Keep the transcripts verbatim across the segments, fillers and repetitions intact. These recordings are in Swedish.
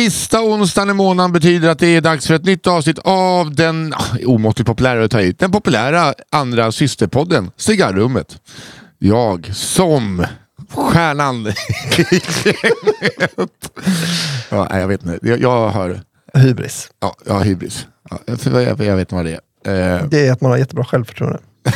Sista onsdagen i månaden betyder att det är dags för ett nytt avsnitt av den omåttligt populära att ta hit, den populära andra systerpodden Cigarrummet. Jag som stjärnan ja, jag vet inte, jag, jag har hybris. Ja, jag har hybris. Ja, jag, jag, jag vet vad det är. Eh. Det är att man har jättebra självförtroende.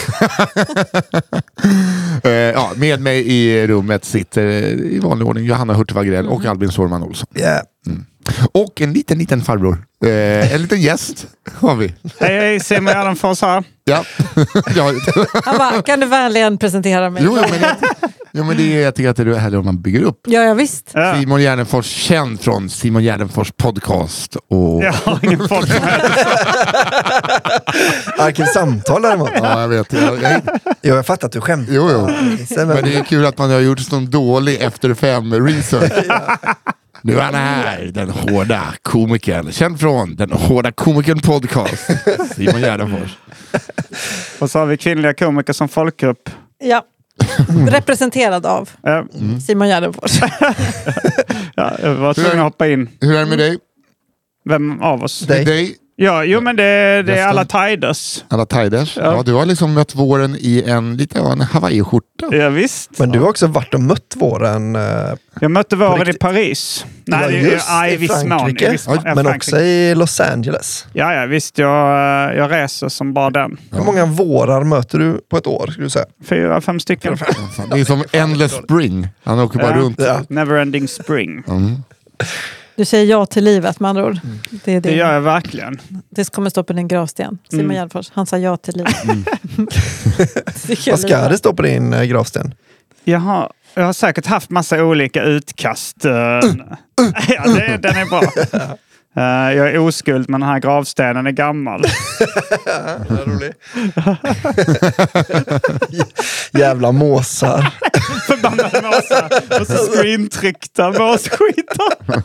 uh, ja, med mig i rummet sitter i vanlig ordning Johanna Hurtig Wagrell och Albin Sårman Olsson. Yeah. Mm. Och en liten liten farbror. Uh, en liten gäst har vi. Hej, hej, Simon Gärdenfors här. Ja. ja. Han bara, kan du vänligen presentera mig? Jo, men det, jo, men det är, jag tycker att det är härligt om man bygger upp. Ja, ja visst. Ja. Simon Gärdenfors, känd från Simon Gärdenfors podcast. Och... Jag har ingen podd som helst. Arkivsamtal däremot. Ja, jag vet. Jag, jag... Jo, jag fattar att du skämtar. Jo, jo. Men det är kul att man har gjort sån dålig efter fem research. Ja. Nu är han här, den hårda komikern. Känd från den hårda komikern podcast. Simon Gärdenfors. Och så har vi kvinnliga komiker som folkgrupp. Ja. Representerad av mm. Simon Gärdenfors. Ja, jag var tvungen att hoppa in. Hur är det med dig? Vem av oss? Dig. dig? Ja, jo men det, det är alla tiders. Alla tiders? Ja. Ja, du har liksom mött våren i en lite av en Hawaii-skjorta. Ja, visst. Men du har också varit och mött våren. Uh, jag mötte våren riktigt. i Paris. Nej, Nej, det det är i i viss mån. Frankrike. I viss mån. Ja, Ja, men Frankrike. också i Los Angeles. Ja, ja visst. Jag, jag reser som bara den. Ja. Hur många vårar möter du på ett år, skulle du säga? Fyra, fem stycken. Det är som Endless Spring. Han åker bara ja. runt. Ja. Neverending spring. Mm. Du säger ja till livet med andra ord. Det, är det. Det gör jag verkligen. Det kommer stå på din gravsten. Simon Mm. Gärdenfors, han sa ja till livet. Mm. Vad ska det stå på din uh, gravsten? Jag har, jag har säkert haft massa olika utkast. Uh, ja, det, den är bra. Uh, jag är oskuld, men den här gravstenen är gammal. Rolig. Jävla måsar. Förbannade måsar. Och så screentryckta måsskitar.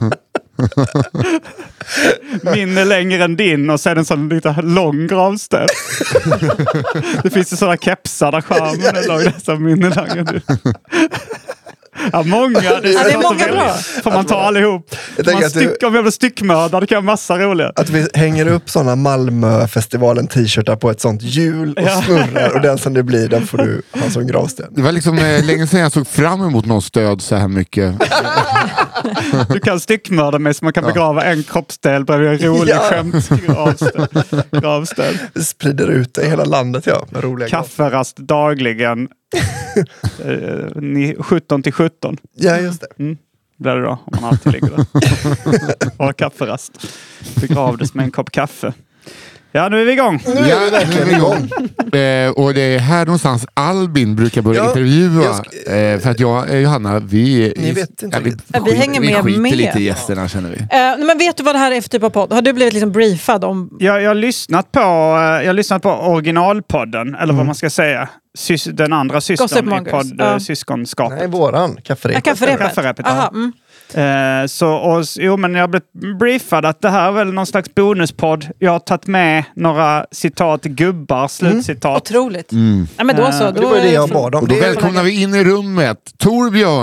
Min är längre än din och sen en sån lite lång gravsten. Det finns ju sådana kepsar där skärmen är lång. Det är så min är längre än din. Ja, många. Det är, ja, det är många väldigt, bra. får man ta allihop. Jag Man att styck, du, om jag blir styckmördad, det kan jag massa roliga. att vi hänger upp sådana Malmöfestivalen t-shirtar på ett sånt hjul och Ja. snurrar. Och den som det blir, den får du ha som gravsten. Det var liksom eh, länge sedan jag såg fram emot någon stöd så här mycket. Du kan styckmörda mig så man kan Ja. begrava en kroppsdel bredvid en rolig Ja. skämtgravsten. Gravsten. Det sprider ut det i hela landet, ja. Med roliga Kafferast dagligen. eh, ni- sjutton till sjutton. Ja, just det. Mm. Blir det då, om man alltid ligger där. Och har kafferast. Begravdes med en kopp kaffe. Ja, nu är vi igång. Nu är vi verkligen igång. Eh, och det är här någonstans Albin brukar börja Ja, intervjua. jag sk- eh, för att jag, eh, Johanna, vi... Ni vet inte ja, vi, riktigt. Ja, vi hänger med vi skiter med. lite i gästerna, känner vi. Uh, men vet du vad det här är för typ av podd? Har du blivit liksom briefad om... Jag, jag har lyssnat på, eh, jag har lyssnat på originalpodden, eller vad man ska säga. Sys, den andra systern Gossip i Mongers. podd, Ja. eh, syskonskapet. Nej, våran. Kafferepet. Ja, kafferepet. Kafferepet, ja. Aha, mm. Eh, så, och, jo, men jag har blivit briefad att det här är väl någon slags bonuspodd. Jag har tagit med några citat, gubbar, slutcitat. Otroligt. Mm. Ja, men då så. Eh, Då Det var ju det jag är- bad om. Och då Det är, välkomnar vi in i rummet Torbjörn,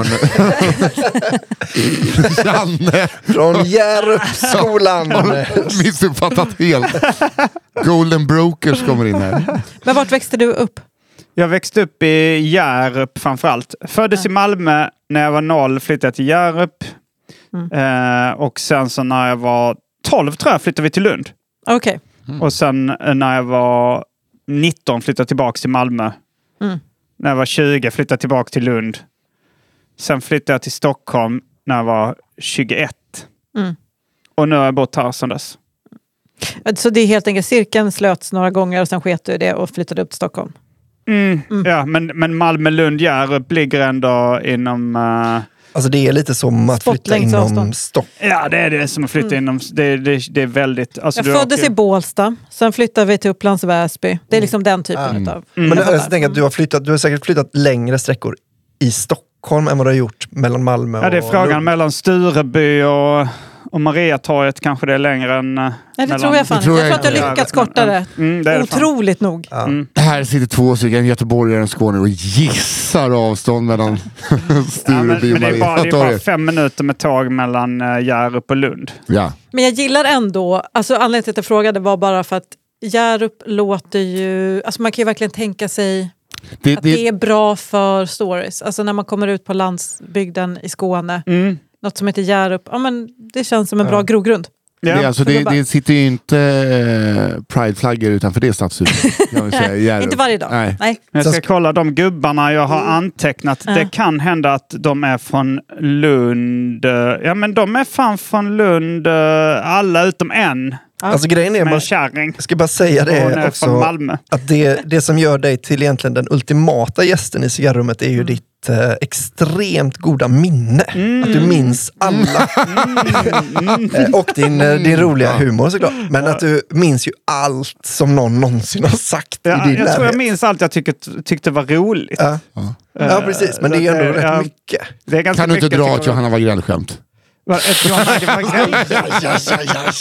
Janne, från Hjärupsskolan. missuppfattat helt. Golden Brokers kommer in här. Men vart växte du upp? Jag växte upp i Hjärup framförallt. Föddes i Malmö. När jag var noll flyttade jag till Hjärup. Mm. Eh, och sen så när jag var tolv tror jag flyttade vi till Lund. Okej. Mm. Och sen eh, när jag var nitton flyttade jag tillbaka till Malmö. Mm. När jag var tjugo flyttade jag tillbaka till Lund. Sen flyttade jag till Stockholm när jag var tjugoett. Mm. Och nu har jag bott här sedan dess. Så det är helt enkelt, cirkeln slöts några gånger och sen sket du i det och flyttade upp till Stockholm. Mm. Mm. Ja, men, men Malmö, Lund, Hjärup ligger ändå inom... Uh, Alltså det är lite som att flytta Spottlängds inom avstånd. Stockholm. ja, det är det som att flytta Mm. inom... Det, det, det är väldigt... Alltså, Jag du föddes åker- i Bålsta, sen flyttade vi till Upplands Väsby. Det är liksom den typen Mm. av... Mm. Men Jag jag fattar. tänker att du har, flyttat, du har säkert flyttat längre sträckor i Stockholm än vad du har gjort mellan Malmö och Ja, det är frågan Lund. mellan Stureby och, Och Mariatorget kanske det är längre än... Nej, det tror jag fan. Jag tror, jag tror att du har lyckats kortare. Mm, det Otroligt fan. nog. Ja. Mm. Här sitter två stycken göteborgare och Skåne och gissar avstånd mellan Stureby ja, men, och men det, är bara, det är bara Mariatorget. fem minuter med tåg mellan uh, Hjärup och Lund. Ja. Men jag gillar ändå, alltså anledningen till att jag frågade var bara för att Hjärup låter ju, alltså man kan ju verkligen tänka sig Det, att det, det är bra för stories. Alltså när man kommer ut på landsbygden i Skåne, Mm. något som heter Hjärup, ja men det känns som en Ja. bra grogrund. det, är Ja. alltså, det, det sitter ju inte eh, Pride-flaggor utanför det stadshuset. Jag vill säga, Hjärup. Inte varje dag. Nej. Nej. Jag ska kolla de gubbarna jag har antecknat. Ja. Det kan hända att de är från Lund. Ja, men de är fan från Lund. Alla utom en. Ja. Alltså grejen är, Med man, en kärring. jag ska bara säga Och hon det är också, från Malmö. att det, det som gör dig till egentligen den ultimata gästen i cigarrummet är ju ditt eh, extremt goda minne. Mm. Att du minns alla. Eh, och din, eh, din roliga humor såklart. Men att du minns ju allt som någon någonsin har sagt Ja, i din jag tror jag närhet. minns allt jag tyckte, tyckte var roligt. Ja. Ja, precis. Men det är ju ändå Eh, rätt ja. mycket. Det är ganska Kan du inte mycket, dra tycker ett jag. Johanna Wagrell-skämt? Va, ett Johanna Wagrell? Det är så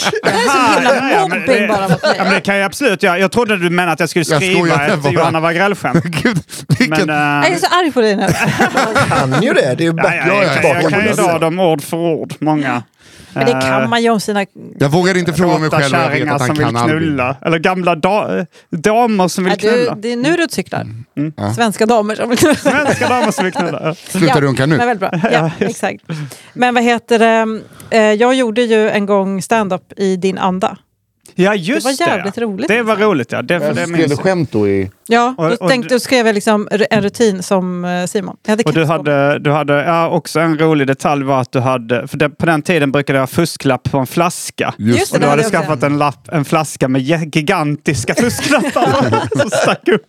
himla mobbing bara mot mig. Ja, men det kan jag absolut göra. Jag trodde du menade att jag skulle Jag skriva skojar ett bara. Johanna Wagrell-skämt. Gud, vilken... Men, Jag är äh, så arg på dig nu. Kan ju det. Det är ju ja, back, ja, jag, kan, jag kan ju tillbaka. dra dem ord för ord. Många. Men det kan man ju om sina... Jag vågar inte fråga mig Råtta själv och jag vet kärringar att han som vill kan aldrig. knulla. Eller gamla da damer som vill Ja, du, knulla. det är nu du cyklar. Mm. Ja. Svenska damer som vill knulla. Svenska damer som vill knulla. Sluta runka nu. Men väldigt bra. Ja, exakt. Men vad heter det? Eh, Jag gjorde ju en gång stand-up i din anda. Ja, just Det var jävligt roligt. Det var roligt, ja. Det, det Skrev minns du jag. skämt då i... Ja, Och- då, och tänkte, du- då skrev jag liksom r- en rutin som eh, Simon. Jag hade Och du keps på mig. hade, du hade ja, också en rolig detalj var att du hade, för det, på den tiden brukade jag ha fusklapp på en flaska. Just Och det, du hade hade jag skaffat en, lapp, en flaska med ge- gigantiska fusklappar som stack upp.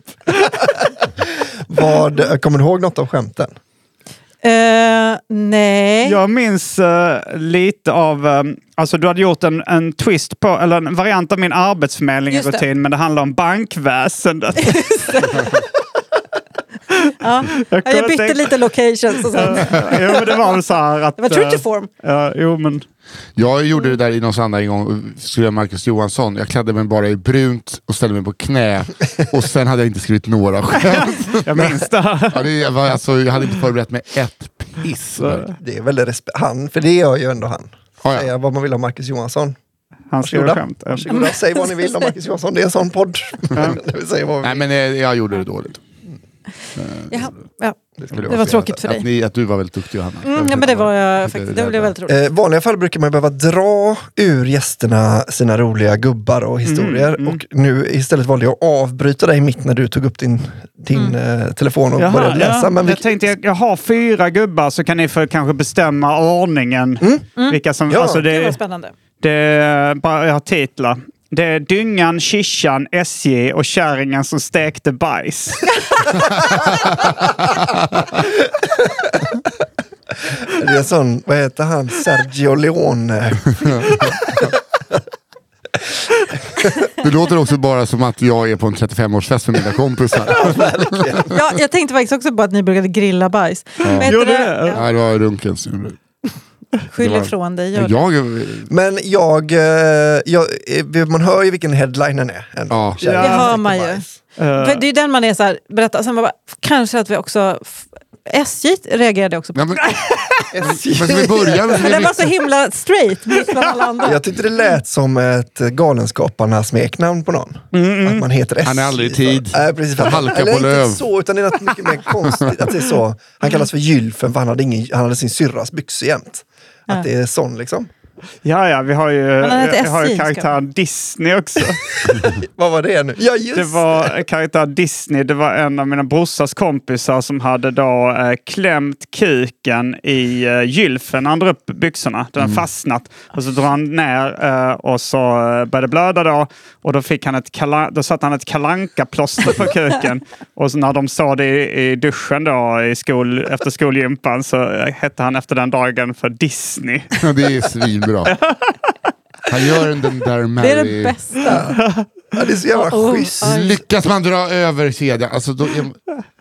Vad, kommer du ihåg något av skämten? Eh, nej. Jag minns uh, lite av, um, alltså du hade gjort en, en twist på, eller en variant av min Just det. arbetsförmedling-rutin, men det handlar om bankväsendet. Ja. Jag Ja, jag kunde bytte tänka- lite locations och sånt. Jo, men det var väl så här att... Det var true eh, to form. Ja, jo, men... Jag gjorde det där i någon sanda en gång och skulle göra Marcus Johansson. Jag klädde mig bara i brunt och ställde mig på knä. Och sen hade jag inte skrivit några skämt. Jag minns det. Ja, det var, alltså, jag hade inte förberett mig ett piss. Det är väldigt respe- han, för det gör ju ändå han. Ja, ja. Säga vad man vill om Marcus Johansson. Han skriver Varsågoda. skämt. Varsågoda, säg vad ni vill om Marcus Johansson. Det är en sån podd. Vi säger vad vi Nej, vill. men eh, jag gjorde det dåligt. Ja, ja. skulle jag Det var säga. tråkigt för att, dig. Att, ni, att du var väldigt duktig, Johanna. Mm, ja, men det var jag faktiskt. Det blev väldigt roligt. Eh, vanliga fall brukar man behöva dra ur gästerna sina roliga gubbar och historier. Mm, mm. Och nu istället valde jag att avbryta dig mitt när du tog upp din, din eh, telefon och började läsa. ja. Men vi, Jag tänkte, jag, jag har fyra gubbar så kan ni för kanske bestämma ordningen. Vilka som, Ja. alltså Det var det, spännande. det är bara, jag har titlar. Det är Dyngan, Kishan, S J och kärringen som stekte bajs. det är en sån, vad heter han? Sergio Leone. Det låter också bara som att jag är på en trettiofem-årsfest med mina kompisar. Ja, jag tänkte faktiskt också på att ni brukade grilla bajs. Vad heter Gjorde det? det? Ja, Nej, det var runkens. skyll det var- ifrån dig. Gör det. Jag, Men jag, eh, jag, eh, man hör ju vilken headlinen är. Ändå. Ja. Kärringen Det hör stekte man ju. bajs. Eh, För det är ju den man är så här, berätta, sen man bara, kanske att vi också, f- S J reagerade också på. ja, men, men ska vi börja? Men den var så himla straight mitt bland alla andra. Jag tyckte det lät som ett Galenskaparna-smeknamn på någon. Att man heter S J. Han är aldrig i tid. Nej, precis. För, Halka eller på inte löv. så, utan det är något mycket mer konstigt. Att det är så. Han kallas för Gylfen för han hade, ingen, han hade sin syrras byxor jämt. Att Ja. det är sån liksom. Ja, ja, vi har ju, han heter vi har ju S J, ska karaktären Disney också. Vad var det nu? Ja, just Det var karaktär Disney. Det var en av mina brorsas kompisar som hade då eh, klämt kuken i eh, gylfen när han drog upp byxorna. Den hade fastnat. Och så drog han ner eh, och så eh, började det blöda då. Och då, fick han ett kala- då satte han ett kalanka-plåster på kuken. Och så när de såg det i, i duschen då i skol, efter skolgympan så eh, hette han efter den dagen för Disney. Ja, det är svinbra. Han gör den där Mary... Det är det bästa. Ja, det är så jävla Oh, oh, schysst. oj. Lyckas man dra över kedjan? Alltså, då är...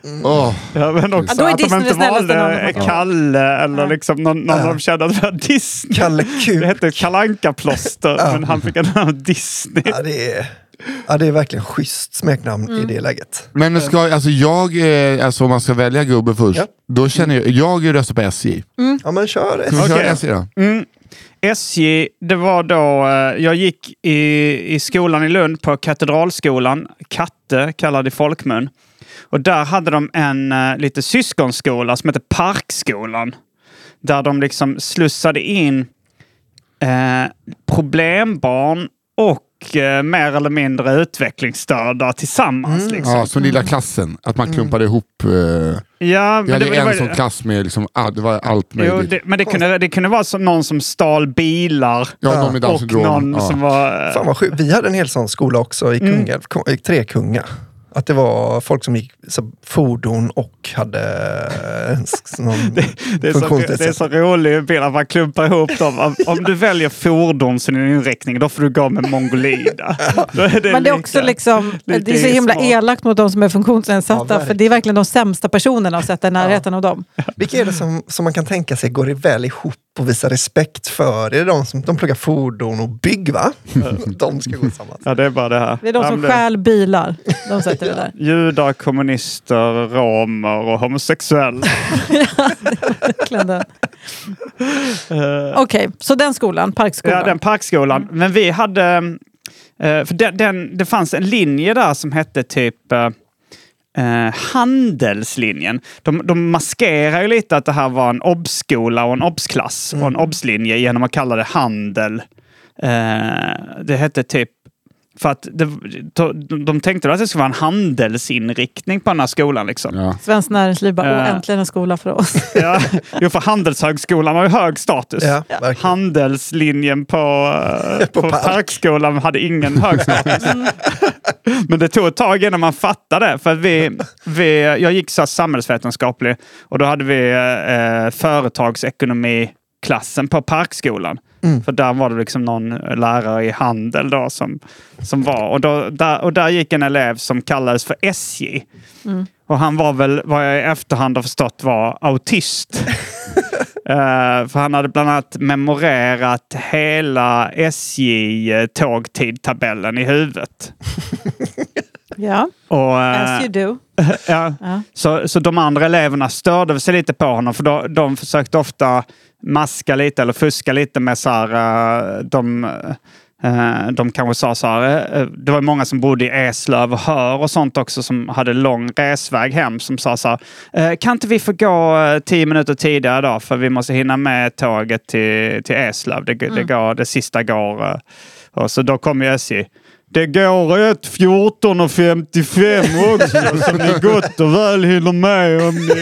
Åh. Ja, men också Ja, då är att de Disney inte det snällaste namnet valde man kan Kalle eller Ja. liksom någon, någon av dem kände att det var Disney. Kalle Kuk. Det hette Kalanka-plåster, men han fick en namn Disney. Ja, det är, ja, det är verkligen schysst smeknamn i det läget. Men ska, alltså jag, eh, alltså om man ska välja gubbe först, Ja. då känner jag, jag röstar på S J. Ja, men kör det. Ska vi köra Okej. S J då? Mm. S J, det var då, eh, jag gick i, i skolan i Lund på Katedralskolan, Katte kallad i folkmun. Och där hade de en uh, lite syskonskola som heter Parkskolan. Där de liksom slussade in eh, problembarn och eh, mer eller mindre utvecklingsstörda tillsammans. Mm. Liksom. Ja, som lilla klassen. Att man klumpade ihop. Eh, Ja, vi hade det, det en var- som klass med liksom, ah, det var allt Jo, möjligt. det, men det kunde, det kunde vara som någon som stal bilar ja, de med Down och syndrom. någon Ja. som var... Fan vad sjukt. Vi hade en hel sån skola också i Kungälv, mm. i Trekunga. Att det var folk som gick så, fordon och hade en s- någon Det är, så, det är så rolig bild att man klumpar ihop dem. Om, om du väljer fordon som din inriktning, då får du gå med mongolida. Då är det Men det är lika- också liksom, lika det är så himla smart. elakt mot de som är Ja, funktionsnedsatta. verkligen. för det är verkligen de sämsta personerna att sätta i närheten av dem. Vilka är det som, som man kan tänka sig går väl ihop och visar respekt för? Är det de som de pluggar fordon och bygg, va? De ska gå tillsammans. Ja, det är bara det här. Det är de Ja, som men det- stjäl bilar. De sätter det där. Judar, kommunister, romer och homosexuella. Verkligen den. Okej, så den skolan, Parkskolan. Ja, den parkskolan. Men vi hade... eh, för den, den, det fanns en linje där som hette typ... eh, Eh, handelslinjen. De, de maskerar ju lite att det här var en obsskola och en obsklass och en obslinje genom att kalla det handel. Eh, det hette typ för att det, de, de tänkte att det skulle vara en handelsinriktning på den här skolan liksom. Ja. Svenskt näringsliv bara, åh, Eh. äntligen en skola för oss. Ja, jo, för Handelshögskolan har ju hög status. Ja, verkligen. Handelslinjen på, eh, På på Park. Parkskolan hade ingen hög status. Men det tog ett tag innan man fattade det. För att vi, vi, jag gick så här samhällsvetenskaplig och då hade vi eh, företagsekonomiklassen på Parkskolan. Mm. För där var det liksom någon lärare i handel då som, som var. Och, då, där, och där gick en elev som kallades för S J. Mm. Och han var väl, vad jag i efterhand har förstått, var autist. Uh, för han hade bland annat memorerat hela S J-tågtidtabellen i huvudet. Ja, Och, eh, as you do. ja, Ja. så, så de andra eleverna störde sig lite på honom. För då, de försökte ofta maska lite eller fuska lite med så här... eh, de, eh, de kanske sa så här... eh, det var många som bodde i Eslöv och Hör och sånt också som hade lång resväg hem. Som sa så här... eh, kan inte vi få gå eh, tio minuter tidigare då? För vi måste hinna med tåget till, till Eslöv. Det, det, går, det sista går... eh, och så då kom ju S J. Det går ett fjorton och femtiofem också, så ni gott och väl hinner med om ni...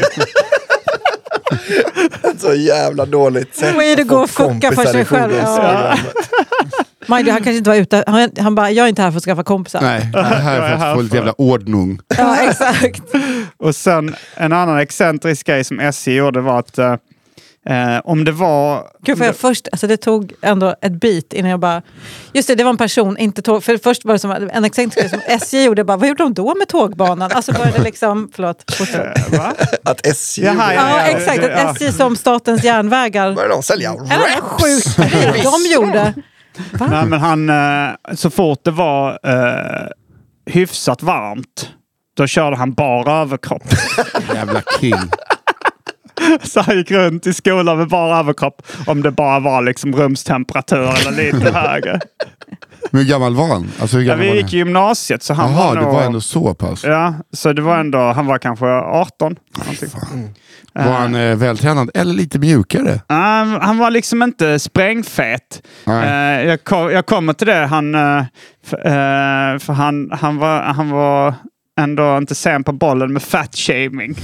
Så jävla dåligt sätt Way to att go få och fucka för kompisar sig i själv. fordonsprogrammet. Majdi, han kanske inte var ute. Han, han bara, jag är inte här för att skaffa kompisar. Nej, det här är för att få lite jävla ordnung. Ja, exakt. Och sen en annan excentrisk grej som S J gjorde var att eh, eh, om det var... Gud, för jag först, alltså det tog ändå ett bit innan jag bara... Just det, det var en person, inte tåg. För först var det som en excentrisk som S J gjorde. Bara, vad gjorde de då med tågbanan? Alltså började liksom... Förlåt. fortsätt. Eh, va? Att S J Jaha, gjorde Ja, ja, exakt. det- ja. Att S J som Statens järnvägar... började de sälja En annan raps. sjuk grej de gjorde. Va? Nej, men han... Eh, så fort det var eh, hyfsat varmt, då körde han bara överkropp. Jävla king. Så han gick runt i skolan med bara överkropp. Om det bara var liksom rumstemperatur eller lite högre. Men hur gammal var han? Alltså, hur Ja, gammal vi var gick i gymnasiet så han Jaha, var det nog... var ändå så pass. Ja, så det var ändå... Han var kanske arton. någonting. Var han eh, vältränad eller lite mjukare? Um, han var liksom inte sprängfet. Nej. Uh, jag, kom, jag kommer till det. Han, uh, f- uh, för han, han, var, han var ändå inte sen på bollen med fat-shaming.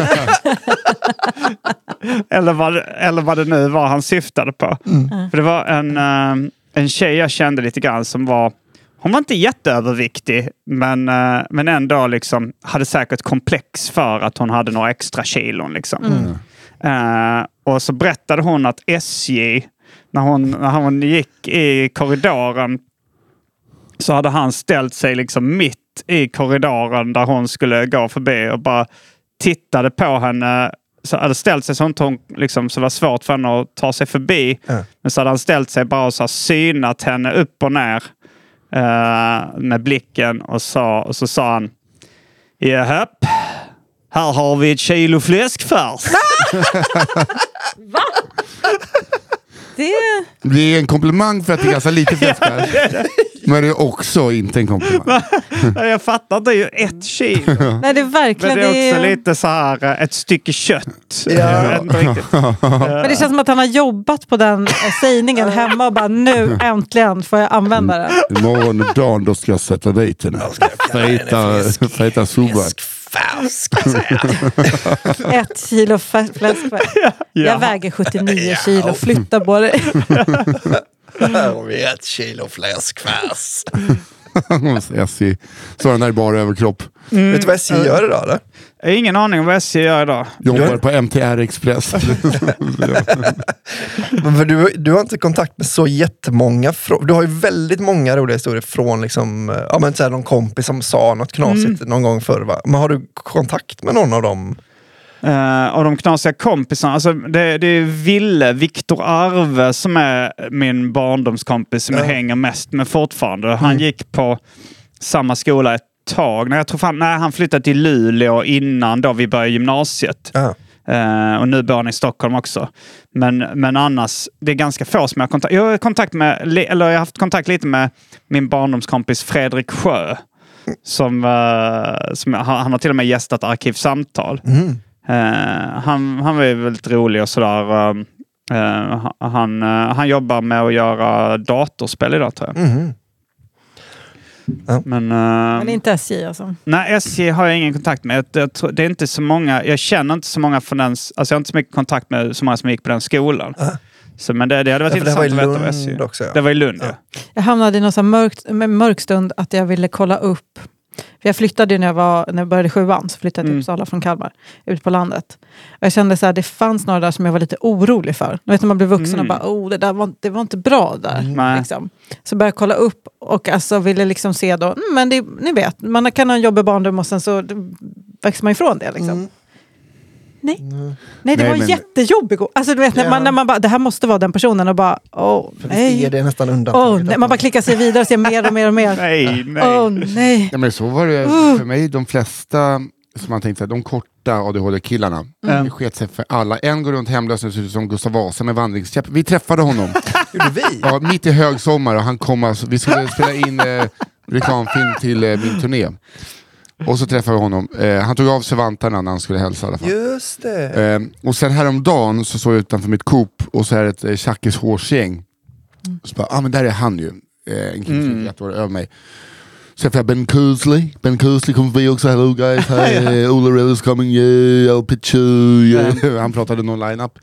eller, vad, eller vad det nu var han syftade på. Mm. För det var en, uh, en tjej jag kände lite grann som var... Hon var inte jätteöverviktig, men, uh, men ändå liksom hade säkert komplex för att hon hade några extra kilon. Liksom. Uh, och så berättade hon att S J, när hon, när hon gick i korridoren, så hade han ställt sig liksom mitt i korridoren där hon skulle gå förbi och bara tittade på henne, så hade ställt sig sånt hon liksom, så var svårt för henne att ta sig förbi. Mm. Men så hade han ställt sig bara och så synat henne upp och ner uh, med blicken och, sa, och så sa han: jaha, här har vi ett kilo fläskfärs. Va? Det... det är en komplimang för att det är ganska lite fläskar. Men det är också inte en komplimang. Jag fattar, det är ju ett kilo. Nej, det är verkligen... Men det är också det är... lite så här ett stycke kött. Ja. Jag vet inte riktigt. Men det känns som att han har jobbat på den sägningen hemma och bara nu äntligen får jag använda den. Imorgon och dagen då ska jag sätta dit henne. Feta, feta subak. Färsk. Ett kilo fläskfärs. Ja. Jag väger sjuttionio kilo. Flytta på dig. Här har vi ett kilo fläskfärs. S J. Så den där bara överkropp. Mm. Vet du vad S J gör idag? Eller? Jag har ingen aning om vad S J gör idag. Jobbar på M T R Express. Men för du, du har inte kontakt med så jättemånga. Frå- du har ju väldigt många roliga historier från liksom, ja, men så här, någon kompis som sa något knasigt mm. någon gång förr. Va? Men har du kontakt med någon av dem? Uh, av de knasiga kompisarna, alltså det, det är Ville, Viktor Arve som är min barndomskompis som ja. jag hänger mest med fortfarande. Han mm. gick på samma skola ett tag. Nej, jag tror fan, nej, han flyttade till Luleå innan då vi började gymnasiet. Ja. Uh, och nu bor han i Stockholm också. Men, men annars, det är ganska få som jag har kontakt. Jag har kontakt med, eller jag har haft kontakt lite med min barndomskompis Fredrik Sjö. Som, uh, som han har till och med gästat Arkivsamtal. Mm. Uh, han, han var ju väldigt rolig och sådär. Uh, uh, han, uh, han jobbar med att göra datorspel idag, tror jag. Mm. Ja. Men, uh, Men inte S J alltså? Nej, S J har jag ingen kontakt med. Jag, jag tror, det är inte så många, jag känner inte så många från den, alltså jag har inte så mycket kontakt med så många som gick på den skolan. Uh. Så, men det, det hade varit ja, intressant att veta av S J. Också, ja. Det var i Lund, ja. Ja. Jag hamnade i någon sån mörk, mörk stund att jag ville kolla upp. För jag flyttade ju när jag, var, när jag började sjuan, så flyttade jag till Uppsala mm. från Kalmar, ut på landet. Och jag kände så här, det fanns några där som jag var lite orolig för. Du vet när man blir vuxen mm. och bara, oh, det där var, det var inte bra där. Mm. Liksom. Så började jag kolla upp och alltså ville liksom se då, mm, men det, ni vet, man kan ha en jobbig barndom och sen så växer man ifrån det liksom. Mm. Nej. Mm. nej, det nej, var men... jättejobbigt. Alltså du vet, när, ja. man, när man bara, det här måste vara den personen och bara, åh, nej. Det är nästan undan. Oh, nej. Man bara klickar sig vidare och ser mer och mer och mer. nej, nej. Oh, nej. Ja, men så var det uh. för mig, de flesta som man tänkte, de korta A D H D-killarna. Mm. Det sket sig för alla. En går runt hemlös och ser ut som Gustav Vasa med vandringskäpp. Vi träffade honom. Gjorde vi? Ja, mitt i högsommar och han kom alltså, vi skulle spela in eh, reklamfilm till eh, min turné. Och så träffade jag honom. Eh, han tog av sig vantarna när han skulle hälsa i alla fall. Just det. Eh, och sen häromdagen så såg jag utanför mitt Coop och så är det ett eh, Tjackis hårsgäng. Mm. Så bara, ah men där är han ju. Eh, en kille som är ett år över mig. Så jag får Ben Kusley. Ben Kusley kommer förbi också. Hello guys. Hi. Ola Rell is coming. Yeah, I'll pitch you. Yeah. Han pratade någon line-up.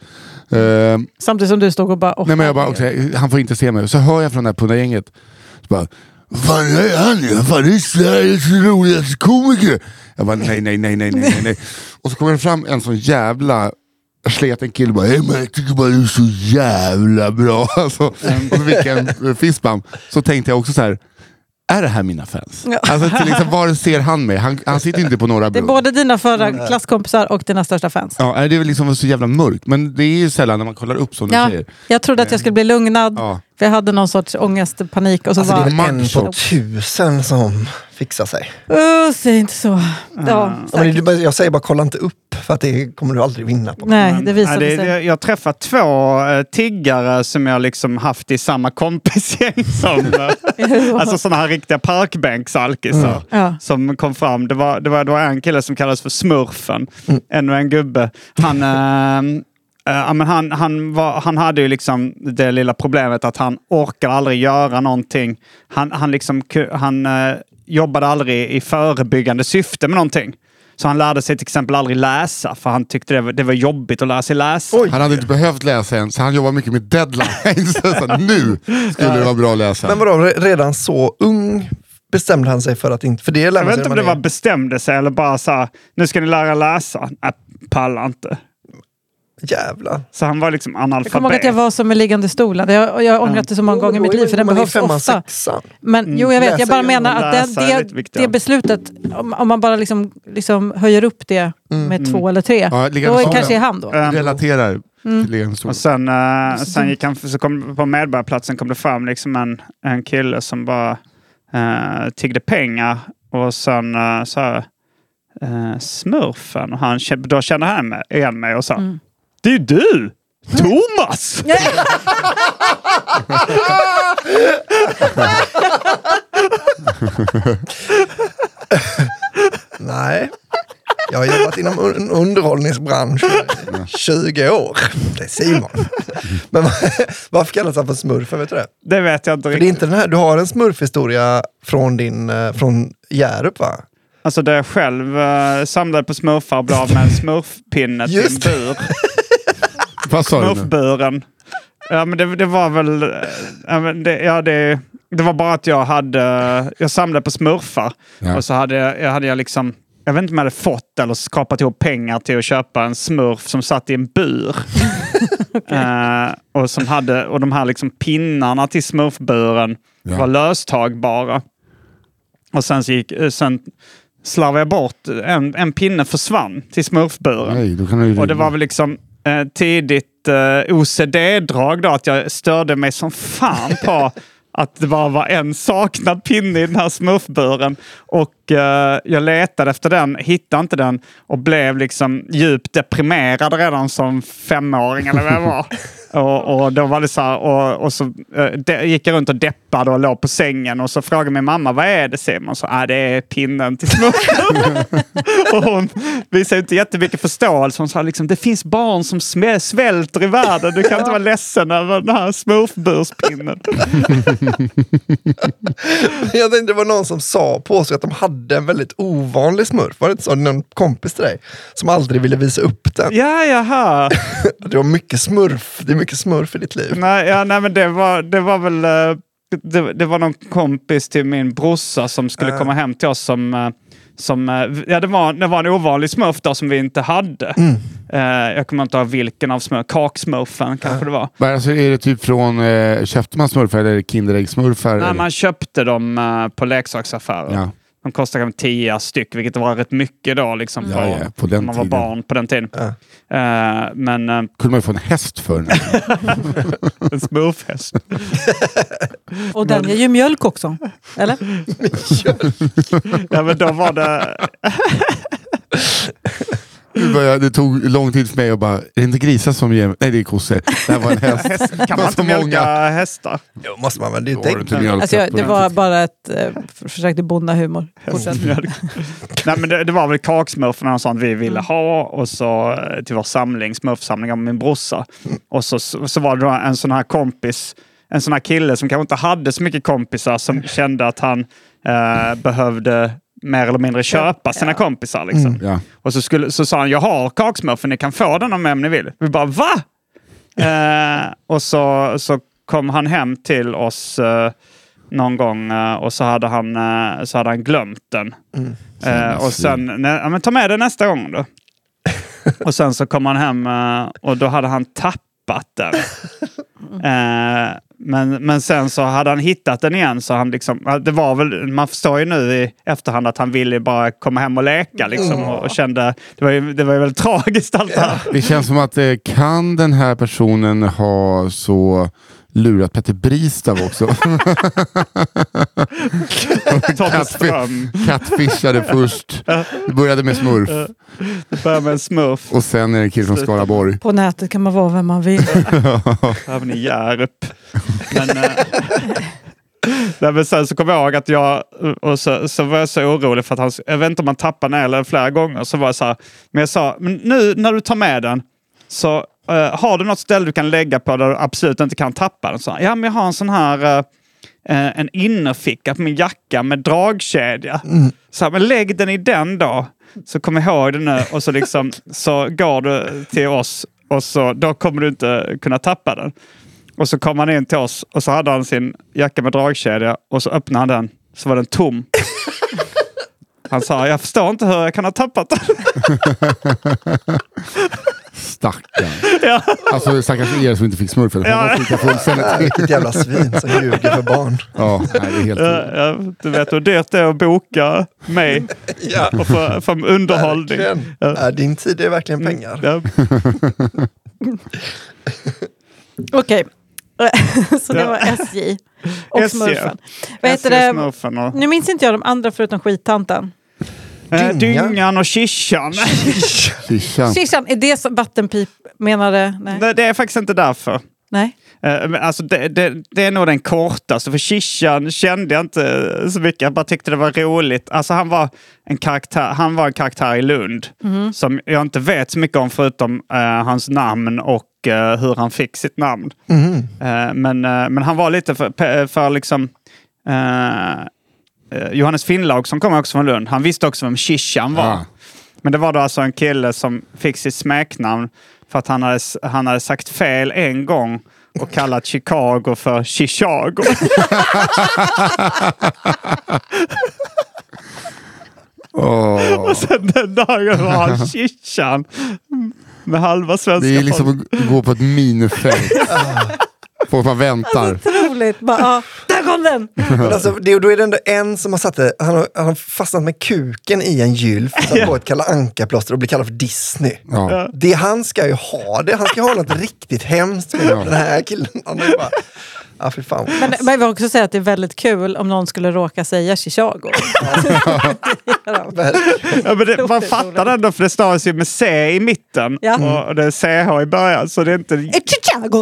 Eh, Samtidigt som du stod och bara... Oh, nej men jag bara, okay, han får inte se mig. Så hör jag från det här pundargänget. Så bara... Fan, är han? Fan, det är Sveriges roligaste komiker. Jag bara, nej, nej, nej, nej, nej, nej. Och så kommer det fram en sån jävla sleten kille. Bara, hey, man, jag tycker bara du är så jävla bra. Alltså, och så fick jag en fistbump. Så tänkte jag också så här, är det här mina fans? Ja. Alltså, till liksom, var ser han mig? Han, han sitter inte på några Det är både dina förra klasskompisar och dina största fans. Ja, det är väl liksom så jävla mörkt. Men det är ju sällan när man kollar upp som ja, du säger. Jag trodde att jag skulle bli lugnad. Ja. För jag hade någon sorts ångest, panik. Och så alltså, var det är en på tusen som fixar sig. Uh, säg inte så. Ja, ja, men det, jag säger bara, kolla inte upp. För att det kommer du aldrig vinna på. Nej, det visar ja, det, det, Jag träffar två äh, tiggare som jag liksom haft i samma kompisgäng som äh, alltså sådana här riktiga parkbänksalkisar mm. ja. Som kom fram. Det var, det, var, det var en kille som kallades för Smurfen. Mm. Ännu en gubbe. Han... Äh, Uh, men han, han, var, han hade ju liksom det lilla problemet att han orkar aldrig göra någonting. Han, han, liksom, han uh, jobbade aldrig i förebyggande syfte med någonting. Så han lärde sig till exempel aldrig läsa för han tyckte det var, det var jobbigt att lära sig läsa. Oj. Han hade inte behövt läsa än så han jobbar mycket med deadlines. Så nu skulle det vara bra att läsa. Men vadå, redan så ung bestämde han sig för att inte... För det jag vet inte om det var bestämde sig eller bara så här, nu ska ni lära läsa. Nej, pallar inte. Jävlar. Så han var liksom analfabet. Jag kommer ihåg att jag var som en liggande stolen. Jag, jag har ångrat det så många gånger i mitt liv för den behövs ofta. Men Mm. jo, jag vet, jag bara Läsa menar att läsa är det, lite det, viktigare. det beslutet, om, om man bara liksom, liksom höjer upp det med Mm. två eller tre, Ja, då liggande stolen. kanske är han då. Um, Relaterar till liggande stolen. Och sen, uh, sen gick han, så kom, på Medborgarplatsen kom det fram liksom en, en kille som bara uh, tiggde pengar och sen uh, så här, uh, smurfen. Och han, då kände han med, igen mig och sa Mm. det är du! Thomas! Nej. Jag har jobbat inom un- underhållningsbranschen i tjugo år. Det är Simon. Men varför kallas han för smurfen, vet du det? Det vet jag inte För det är riktigt. inte den här, du har en smurfhistoria från din, eh, från Hjärup, va? Alltså där jag själv uh, samlade på smurfar och blev av med en smurfpinne till en Just det. bur. Vad sa du nu? Smurfburen. Ja, men det, det var väl... eh, Ja, men det, ja, det, det var bara att jag hade... Jag samlade på smurfar. Ja. Och så hade jag, jag hade jag liksom... Jag vet inte om jag hade fått eller skapat ihop pengar till att köpa en smurf som satt i en bur. eh, och, som hade, och de här liksom pinnarna till smurfburen Ja. var löstagbara. Och sen, så gick, sen slarvade jag bort. En, en pinne försvann till smurfburen. Nej, då kan du ju Och det var väl liksom eh, tidigt eh, O C D-drag då, att jag störde mig som fan på att det bara var en saknad pinne i den här smurfburen. Och eh, jag letade efter den, hittade inte den och blev liksom djupt deprimerad redan som femåring eller vad jag var. och, och då var det så här, och, och så eh, de, gick jag runt och deppade och låg på sängen och så frågade min mamma, vad är det Simon? Så ah, det är pinnen till smurfen. Och hon visade inte jättemycket förståelse. Hon sa liksom, det finns barn som sm- svälter i världen. Du kan inte vara ledsen över den här smurfburspinnen. Jag tänkte det var någon som sa på sig att de hade en väldigt ovanlig smurf. Var det inte så? Någon kompis till dig som aldrig ville visa upp den. Ja, jaha. Det var mycket smurf. Det är mycket smurf i ditt liv. Nej, ja, nej men det var, det var väl... eh, Det, det var någon kompis till min brorsa som skulle Äh. komma hem till oss som... eh, som eh, ja, det var, det var en ovanlig smurf då som vi inte hade. Mm. Eh, jag kommer inte ihåg vilken av smurf. Kaksmurfen kanske det var. Men alltså, är det typ från, eh, köpte man smurfar eller Kinderäggsmurfar? Nej, eller? man köpte dem eh, på leksaksaffärer. Ja. De kostade kanske tio styck, vilket var rätt mycket då liksom, Ja, på, ja, på den när man var tiden. barn på den tiden. Ja. Eh, men eh, Kunde man ju få en häst för den. en smurfhäst. Och den ger ju mjölk också. Eller? Ja, men då var det... Det började- Det tog lång tid för mig att bara, är det inte grisar som ger... Nej, det är kossor. Det här var en häst. Häst, kan Det man var inte så mjölka många. hästar? Jo, måste man väl. Det är Då har du inte tänkt. mjölkat Alltså, jag, på det den var tiden. bara ett eh, försök till bondahumor. Fortsätt. Mjölk. Nej, men det, det var väl kaksmurfarna och sånt vi ville ha och så eh, till vår samling, smurfsamling av min brorsa. Och så, så, så var det då en sån här kompis, en sån här kille som kanske inte hade så mycket kompisar som kände att han eh, behövde mer eller mindre köpa sina kompisar liksom. Ja. Och så, skulle, så sa han, jag har kaksmurfen, ni kan få den om vem ni vill. Vi bara, va? eh, och så, så kom han hem till oss eh, någon gång eh, och så hade han, eh, så hade han glömt den. Eh, och sen, nä, ja, men ta med den nästa gång då. Och sen så kom han hem eh, och då hade han tappat den. Eh, men, men sen så hade han hittat den igen så han liksom, ja, det var väl, man förstår ju nu i efterhand att han ville bara komma hem och leka liksom, och, och kände, det var ju, det var ju väldigt tragiskt allt det här. Det känns som att eh, kan den här personen ha så lurat Petter Bristav också? Thomas Ström. Kattfischade först. Det började med smurf. Det började med en smurf. Och sen är det en kille från Skaraborg. På nätet kan man vara vem man vill. Även i Hjärup. Men, äh, nej, men sen så kom jag ihåg att jag och så, så var jag så orolig för att han, jag vet inte om man tappade den eller flera gånger, så var jag så här, men jag sa, men nu när du tar med den så uh, har du något ställe du kan lägga på där du absolut inte kan tappa den? Så, ja, men jag har en sån här uh, en innerficka på min jacka med dragkedja. Mm. Så här, men lägg den i den då. Så kom ihåg det nu och så liksom så går du till oss och så då kommer du inte kunna tappa den. Och så kom han in till oss och så hade han sin jacka med dragkedja och så öppnade han den så var den tom. Han sa, jag förstår inte hur jag kan ha tappat den. stackarn. Ja. Alltså stackars er som inte fick smurfen. Han var lika fullständigt. Vilket jävla svin som ljuger för barn. Ja, nej, det är helt Ja, ja, du vet hur dyrt det är att boka mig Ja. och för, för underhållning. Verkligen. Ja. Ja, din tid är verkligen pengar. Ja. Okej, så det Ja. var S J och S J. smurfen. Vad S heter J det? Smurfen och, Nu minns inte jag de andra förutom skittanten. eh, Dynga. Dyngan och Kishan. Kishan. Kishan, är det som vattenpip menade? Nej. Det, det är faktiskt inte därför. Nej. Eh, men alltså det, det, det är nog den kortaste. För Kishan kände jag inte så mycket. Jag bara tyckte det var roligt. Alltså han var en karaktär, han var en karaktär i Lund. Mm. Som jag inte vet så mycket om förutom eh, hans namn och eh, hur han fick sitt namn. Mm. Eh, men, eh, men han var lite för, för liksom... eh, eh, Johannes Finnlaug som kommer också från Lund. Han visste också vem Kishan var. Ja. Men det var då alltså en kille som fick sitt smeknamn för att han hade, han hade sagt fel en gång och kallat Chicago för Chicago. Åh. Och sen den dagen var han Kishan med halva svenska Det är liksom folk. att gå på ett minefält. Folk bara väntar. Otroligt. Bara, ah, där kom den! Men alltså, det, då är det ändå en som har satt det, han har, han har fastnat med kuken i en gylf, satt på ett Kalle Anka-plåster och blir kallad för Disney. Ja. Det han ska ju ha det, han ska ha något riktigt hemskt med den här killen. Han är bara, ja för fan. Men, men jag vill också säga att det är väldigt kul om någon skulle råka säga Chicago. Ja, men det, man fattar det ändå för det stavas ju med C i mitten Ja. och det är C H i början så det är inte... Ett Chicago!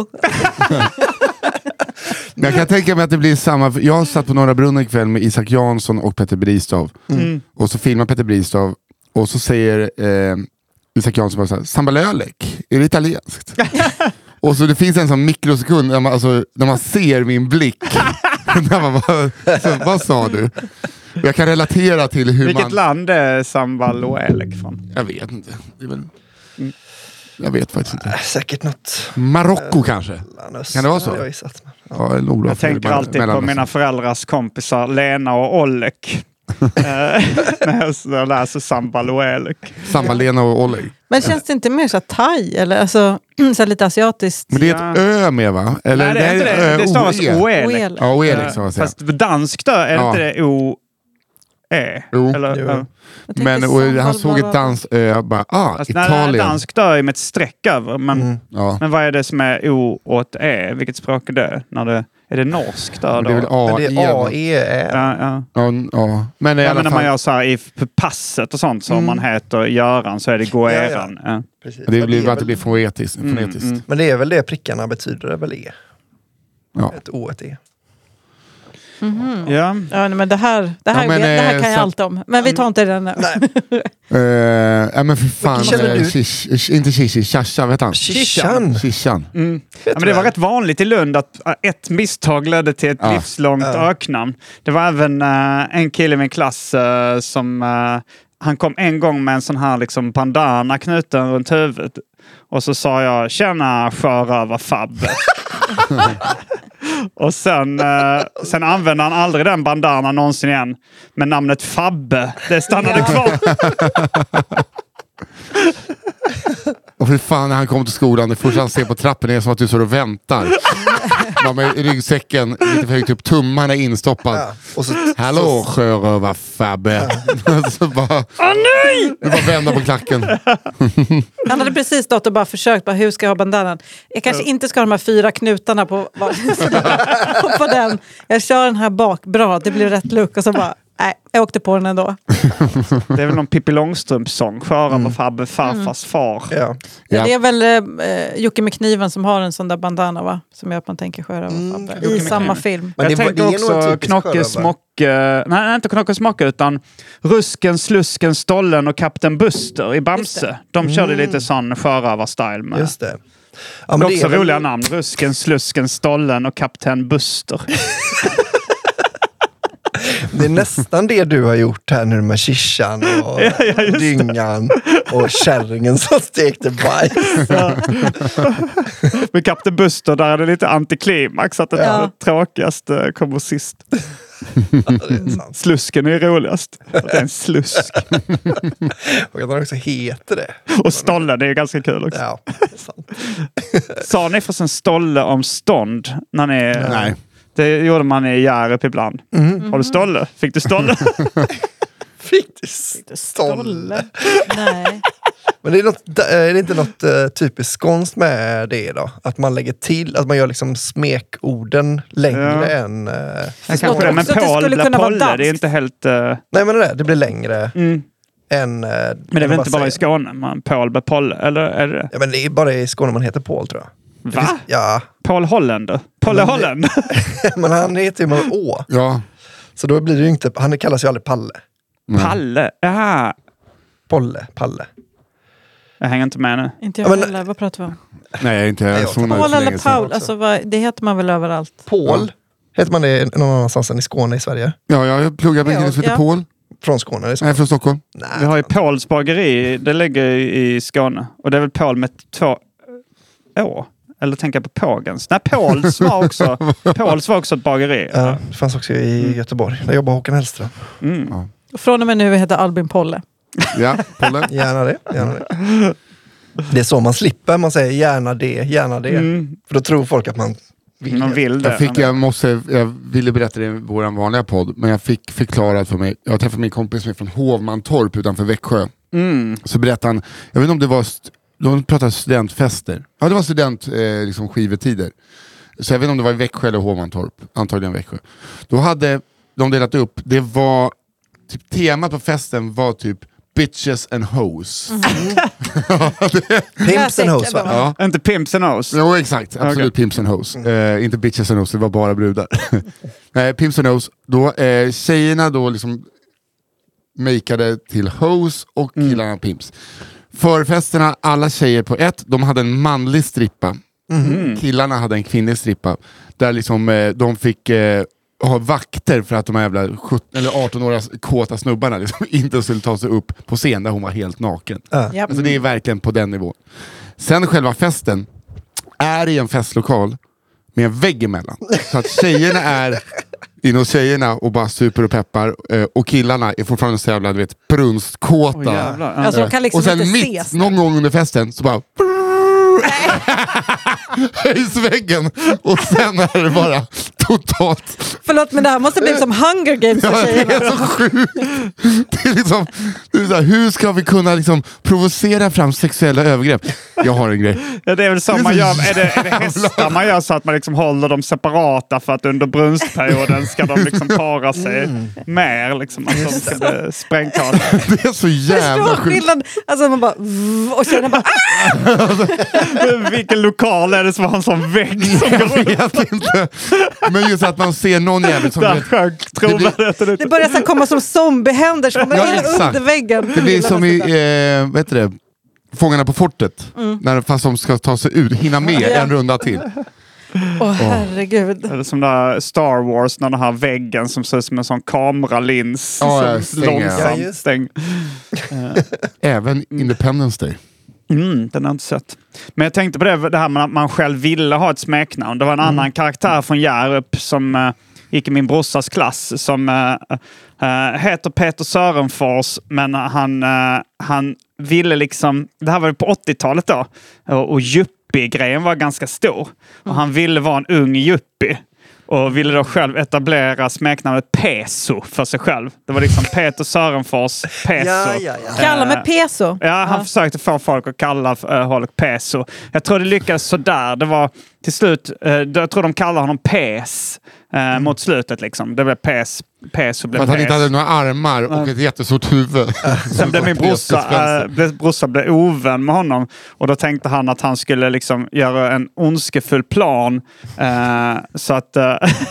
Men jag kan tänka mig att det blir samma. Jag har satt på Norra Brunn ikväll med Isak Jansson och Petter Bristav. Mm. Och så filmar Petter Bristav och så säger eh, Isak Jansson bara så här: sambalölek, är det italienskt? Och så det finns en sån mikrosekund när man, alltså, när man ser min blick. när man bara, så, vad sa du? Jag kan relatera till hur Vilket man... land är Sambal och Elek från? Jag vet inte. Det är väl... Jag vet faktiskt inte. Äh, säkert något. Marocko kanske? Mellanöstern Kan det vara så? hade jag gissat, men, ja. Ja, eller Olof, Jag tänker eller alltid på Mellanöstern. mina föräldrars kompisar Lena och Ollek. Eh, när jag läser Sambal och Elek. Sambalena och Oleg. Men känns det inte mer så här thai? Eller alltså, så här lite asiatiskt? Men det är ett Ja. ö med va? Eller, Nej, det är inte det. Det stavas O-E. Oelek. Oelek. Ja, Oelek Eh, ska man säga. Fast danskt då är det Ja. inte det O-E? Jo. Eller, Jo. ja. Jag tänker Men och, sambal han såg bara- ett dansö, jag bara, ah, Fast nej, Italien. danskt då är med ett streck över. Men, Mm. Ja. men vad är det som är O och ett E? Vilket språk är det? När det är det norskt då? Men det är väl då? A, Men det E. är A, E, Ä. Ja, ja. Ja, ja. Men i Ja, alla men när fall, man gör så här i p- passet och sånt, så om man heter Göran så är det Goeran. Ja, Precis. det Men blir är bara att det väl- blir fonetiskt. Mm, fonetiskt. mm. Men det är väl det prickarna betyder, det är väl E. Ja. Ett O, ett E. Mhm. ja. Ja, nej, men det här, det här, Ja, men, vet, det här eh, kan jag så- allt om. Men vi tar inte den nu. Nej, Uh, ja men för fan, Känner eh, du- shish, ish, inte Shishi, Shasha, vet han? Shishan. Shishan. Mm. Ja, men det var rätt vanligt i Lund att äh, ett misstag ledde till ett Ja. livslångt Ja. öknamn. Det var även äh, en kille i min klass äh, som... Äh, han kom en gång med en sån här liksom bandana knuten runt huvudet. Och så sa jag, tjena sjörövar-Fabbe. Och sen, äh, sen använde han aldrig den bandana någonsin igen. Men namnet Fabbe, det stannade kvar. Och för fan när han kom till skolan, det första han ser på trappen är som att du står och väntar. Bara med ryggsäcken lite för högt upp, tummarna instoppad. Ja. Och så, Hallå sjörövar-Fabbe. Så bara, Åh nej! du bara vända på klacken. Han hade precis stått och bara försökt, bara, hur ska jag ha bandanan? Jag kanske inte ska ha de här fyra knutarna på, på den. Jag kör den här bak, bra, det blir rätt look. Och så bara, nej, jag åkte på den ändå. Det är väl någon Pippi Långstrump-sång. Sjörövar-Fabbe, farfars far. ja. Ja. Det är väl eh, Jocke med kniven som har en sån där bandana, va? Som gör att man tänker sjörövar Mm, Fabbe. Jocke I med samma kniven. film. Men Jag det, tänker det är nog också typiskt Knocke, sjörövare. Smocke... Nej, inte Knocke, Smocke, utan Rusken, Slusken, Stollen och Kapten Buster i Bamse. De körde lite sån sjörövar-style med. Just det. Ja, Men men det också är väl- roliga namn. Rusken, Slusken, Stollen och Kapten Buster. Det är nästan det du har gjort här nu med Shishan och Ja, ja, just det. Dyngan och kärringen som stekte bajs. Med Kapten Buster där är det lite antiklimax att det Ja. det tråkigaste kommer sist. Ja, det är sant. Slusken är roligast. Att det är en slusk. Och att han också heter det. Och stolle, det är ganska kul också. Ja, det är sant. Sa ni förresten stolle om stånd? När ni, Nej. Det gjorde man i Hjärup ibland. Mm. Har du stolle? Fick du stolle? Fick du stolle? Nej. Men det är, något, är det inte något uh, typiskt skånskt med det då? Att man lägger till, att man gör liksom smekorden längre Ja. än... Uh, Jag kanske det, men också att det Paul skulle blir kunna vara Polle. Det är danskt. inte helt... Uh, nej men det, det blir längre mm. än... Uh, Men det är väl inte bara i Skåne? Man, Paul blir Polle, eller är det? Ja men det är bara i Skåne man heter Paul tror jag. Det Va? finns- ja, Paul Hollander? Polle Men det- Holland? men han heter ju med Å. Ja. Så då blir det ju inte, han kallas ju aldrig Palle. Nej. Palle? Jaha. Polle, Palle. Jag hänger inte med nu. Inte jag Ja, men- heller. Vad pratar vi om? Nej, inte Nej, jag så tar många Paul så eller länge sedan. Paul? också. Alltså, vad, det heter man väl överallt? Paul. Heter man det någon annanstans än i Skåne i Sverige? Ja, jag pluggar med en kille som heter Ja. Paul. Från Skåne? Det är Nej, från Stockholm. Nej, Vi har ju Pauls bageri. Det ligger i i Skåne. Och det är väl Paul med två å. Eller tänker på Pågens. Nej, Pauls var också, Pauls var också ett bageri. ja, det fanns också i Göteborg. Där jobbar Håkan Hellström. Mm. Ja. Och från och med nu heter Albin Polle. Ja, Polle. Gärna det, gärna det. Det är så man slipper, man säger gärna det, gärna det. Mm. För då tror folk att man vill Man det. vill det. Jag, fick, jag, måste, jag ville berätta det i vår vanliga podd, men jag fick förklarat för mig. Jag träffade min kompis som är från Hovmantorp utanför Växjö. Mm. Så berättade han, jag vet inte om det var, st- de pratade studentfester. Ja, det var student eh, liksom skivetider. Så jag vet inte om det var i Växjö eller Hovmantorp. Antagligen Växjö. Då hade de delat upp, det var, typ, temat på festen var typ bitches and hoes. Pimps and hoes va? Ja. Inte Pimps and Hoes. Jo exakt, absolut Okej. pimps and hoes. Eh, inte bitches and hoes, det var bara brudar. Nej, pimps and hoes. Då, eh, tjejerna då liksom makeade till hoes och killarna pimps. Förfesterna, alla tjejer på ett, de hade en manlig strippa. Killarna hade en kvinnlig strippa. Där liksom eh, de fick eh, ha vakter för att de här jävla sjutton eller arton-åriga kåta snubbarna liksom inte skulle ta sig upp på scen där hon var helt naken. Ja. Japp. Alltså det är verkligen på den nivån. Sen själva festen är i en festlokal med en vägg emellan. Så att tjejerna är inne hos tjejerna och bara super och peppar. eh, Och killarna är fortfarande så jävla, du vet, brunstkåta. Åh, jävlar. Ja. Alltså de kan liksom och sen inte mitt, ses. någon gång under festen så bara höjs väggen och sen är det bara totalt. Förlåt, men det här måste bli som Hunger Games för Ja, det tjejerna. är så sjukt. Det är liksom, det är så här, hur ska vi kunna liksom provocera fram sexuella övergrepp? Jag har en grej. Ja, det är väl så Det är man så gör. Är det, är det jävla- hästar man gör så att man liksom håller dem separata för att under brunstperioden ska de liksom para sig mer. Liksom, att de ska bli sprängkastade. Det är så jävla Förstår sjukt. skillnad. Alltså man bara... vv, Och tjejerna bara... Ah! Vilken lokal är det som har en sån vägg som Jag går upp? vet inte. Men just att man ser någon jävel som... Där vet, sjönk trovärdigheten ut. Det börjar så här komma som zombiehänder som kommer Ja, in exakt. under väggen. det blir som i, eh, vad heter det? Fångarna på fortet. När, fast de ska ta sig ut, hinna med Ja. en runda till. Åh herregud. Eller som där Star Wars, när den här väggen som ser ut som en sån kameralins. Ja, ja, som stänger. Ja, långsamt just. stäng. Även Independence Day. Mm, den har jag inte sett. Men jag tänkte på det, det här med att man själv ville ha ett smeknamn. Det var en annan karaktär från Hjärup som uh, gick i min brorsas klass som uh, uh, heter Peter Sörenfors, men han, uh, han ville liksom, det här var ju på åttiotalet då, och, och yuppie-grejen var ganska stor. Och han ville vara en ung yuppie. Och ville då själv etablera smeknamnet Peso för sig själv. Det var liksom Peter Sörenfors Peso. Ja, ja, ja. Kalla mig peso. Ja, han Ja. försökte få folk att kalla uh, folk Peso. Jag tror det lyckades sådär. Det var till slut, uh, jag tror de kallade honom Pes uh, mot slutet liksom. Det blev Pes. Peso blev För att han Pes. inte hade några armar och ett jättestort huvud. Sen blev min brorsa, äh, blev, brorsa blev ovän med honom. Och då tänkte han att han skulle liksom göra en ondskefull plan. Uh, så att... Uh,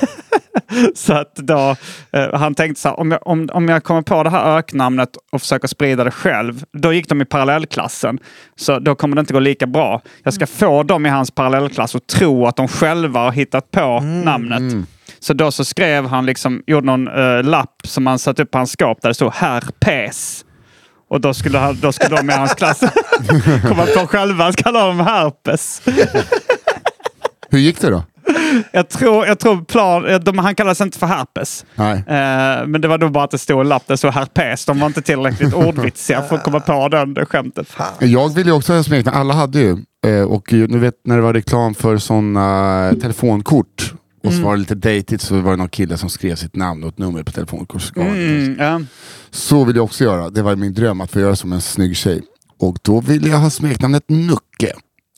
så att då, uh, han tänkte så här, om jag, om, om jag kommer på det här öknamnet och försöker sprida det själv, då gick de i parallellklassen. Så då kommer det inte gå lika bra. Jag ska få dem i hans parallellklass och tro att de själva har hittat på namnet. Mm. Så då så skrev han liksom, gjorde någon uh, lapp som han satt upp på hans skåp där det stod Herr Pes. Och då skulle, han, då skulle de i hans klass komma på själva, han skulle ha dem herpes. Hur gick det då? jag tror, jag tror plan, de, han kallades inte för herpes. Nej. Eh, men det var då bara att det stod en lapp där så herpes. De var inte tillräckligt ordvitsiga för att komma på den, det skämtet. Jag ville ju också ha smeknamn. Alla hade ju. Eh, och nu vet när det var reklam för sådana telefonkort. Och så var det lite dejtigt, så var det någon kille som skrev sitt namn och ett nummer på telefonkort. Mm, ja. Så ville jag också göra. Det var min dröm att få göra som en snygg tjej. Och då ville jag ha smeknamnet Nucke.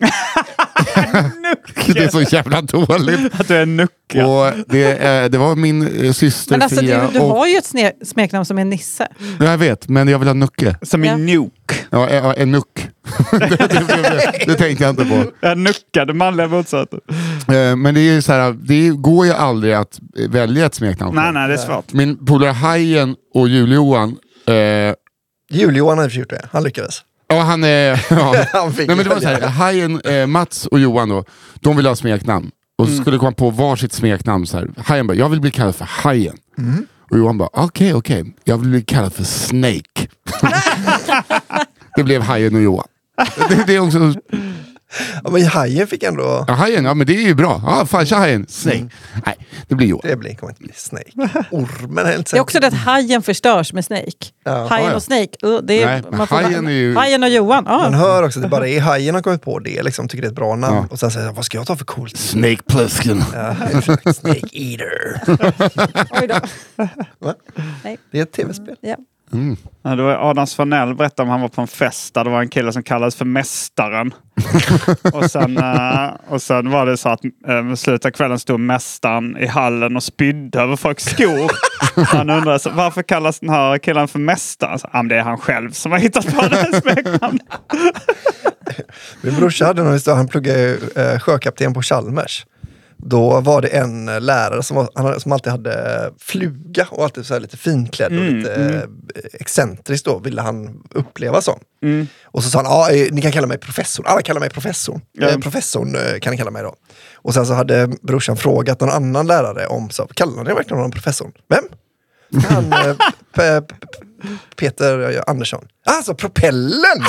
Nucke. Det är så jävla dåligt. Att du är Nucke. Och det, eh, det var min eh, syster Men alltså, Fia. du, du och, har ju ett sne- smeknamn som är Nisse. jag vet, men jag vill ha Nucke. Som i Ja. Nuke. Ja, en, en nuck. det, det, det, det tänkte jag inte på. Ja, Nucka, det manliga motsatsen. Eh, men det är ju så här, det går ju aldrig att välja ett smeknamn. Nej, nej, det är svårt. Min polare Hajen och Jul-Johan. Eh, Jul-Johan hade gjort det. Han lyckades. ja, han är... Ja. Han fick Nej, men det var så välja. här, Hajen, eh, Mats och Johan då, de ville ha smeknamn. Och så skulle komma på varsitt smeknamn. Så här. Hajen bara, jag vill bli kallad för Hajen. Mm. Och Johan bara, okej, okay, okej. Okay. Jag vill bli kallad för Snake. Det blev Hajen och Johan. Det, det är också... Ja, men Hajen fick ändå... Ja, Hajen, ja men det är ju bra. Ja, fan, tja Hajen. Snake. Mm. Nej, det blir Johan. Det blir, kommer inte bli Snake. Ormen är inte Det är också det att hajen förstörs med Snake. Ja. Hajen Ja, ja. och Snake. Uh, det är, Nej, men man får- hajen är ju- hajen och Johan. Ja. Man hör också att det bara är Hajen har kommit på det. Liksom, tycker det är ett bra namn. Ja. Och sen säger jag, vad ska jag ta för coolt? Snake Plissken. Ja, exakt. Snake Eater. Oj då. Va? Nej. Det är ett tv-spel. Ja. Mm. Ja, det var Adam Svanell berättade om han var på en fest där det var en kille som kallades för Mästaren. och, sen, uh, och sen var det så att uh, slutet av kvällen stod Mästaren i hallen och spydde över folks skor. Han undrade så, varför kallas den här killen för Mästaren? Så, ah, men det är han själv som har hittat på det här smeknamnet. Min brorsa hade någon historia, han pluggade uh, sjökapten på Chalmers. Då var det en lärare som, var, han, som alltid hade fluga och alltid så här lite finklädd och Mm, lite mm. eh, excentriskt då, ville han uppleva som. Mm. Och så sa han, ja, eh, ni kan kalla mig professor. Alla kallar mig professor. Ja. Eh, professorn eh, kan ni kalla mig då. Och sen så hade brorsan frågat någon annan lärare om, så kallar ni verkligen honom professorn? Vem? Han, eh, P- P- Peter Andersson. Alltså, propellen!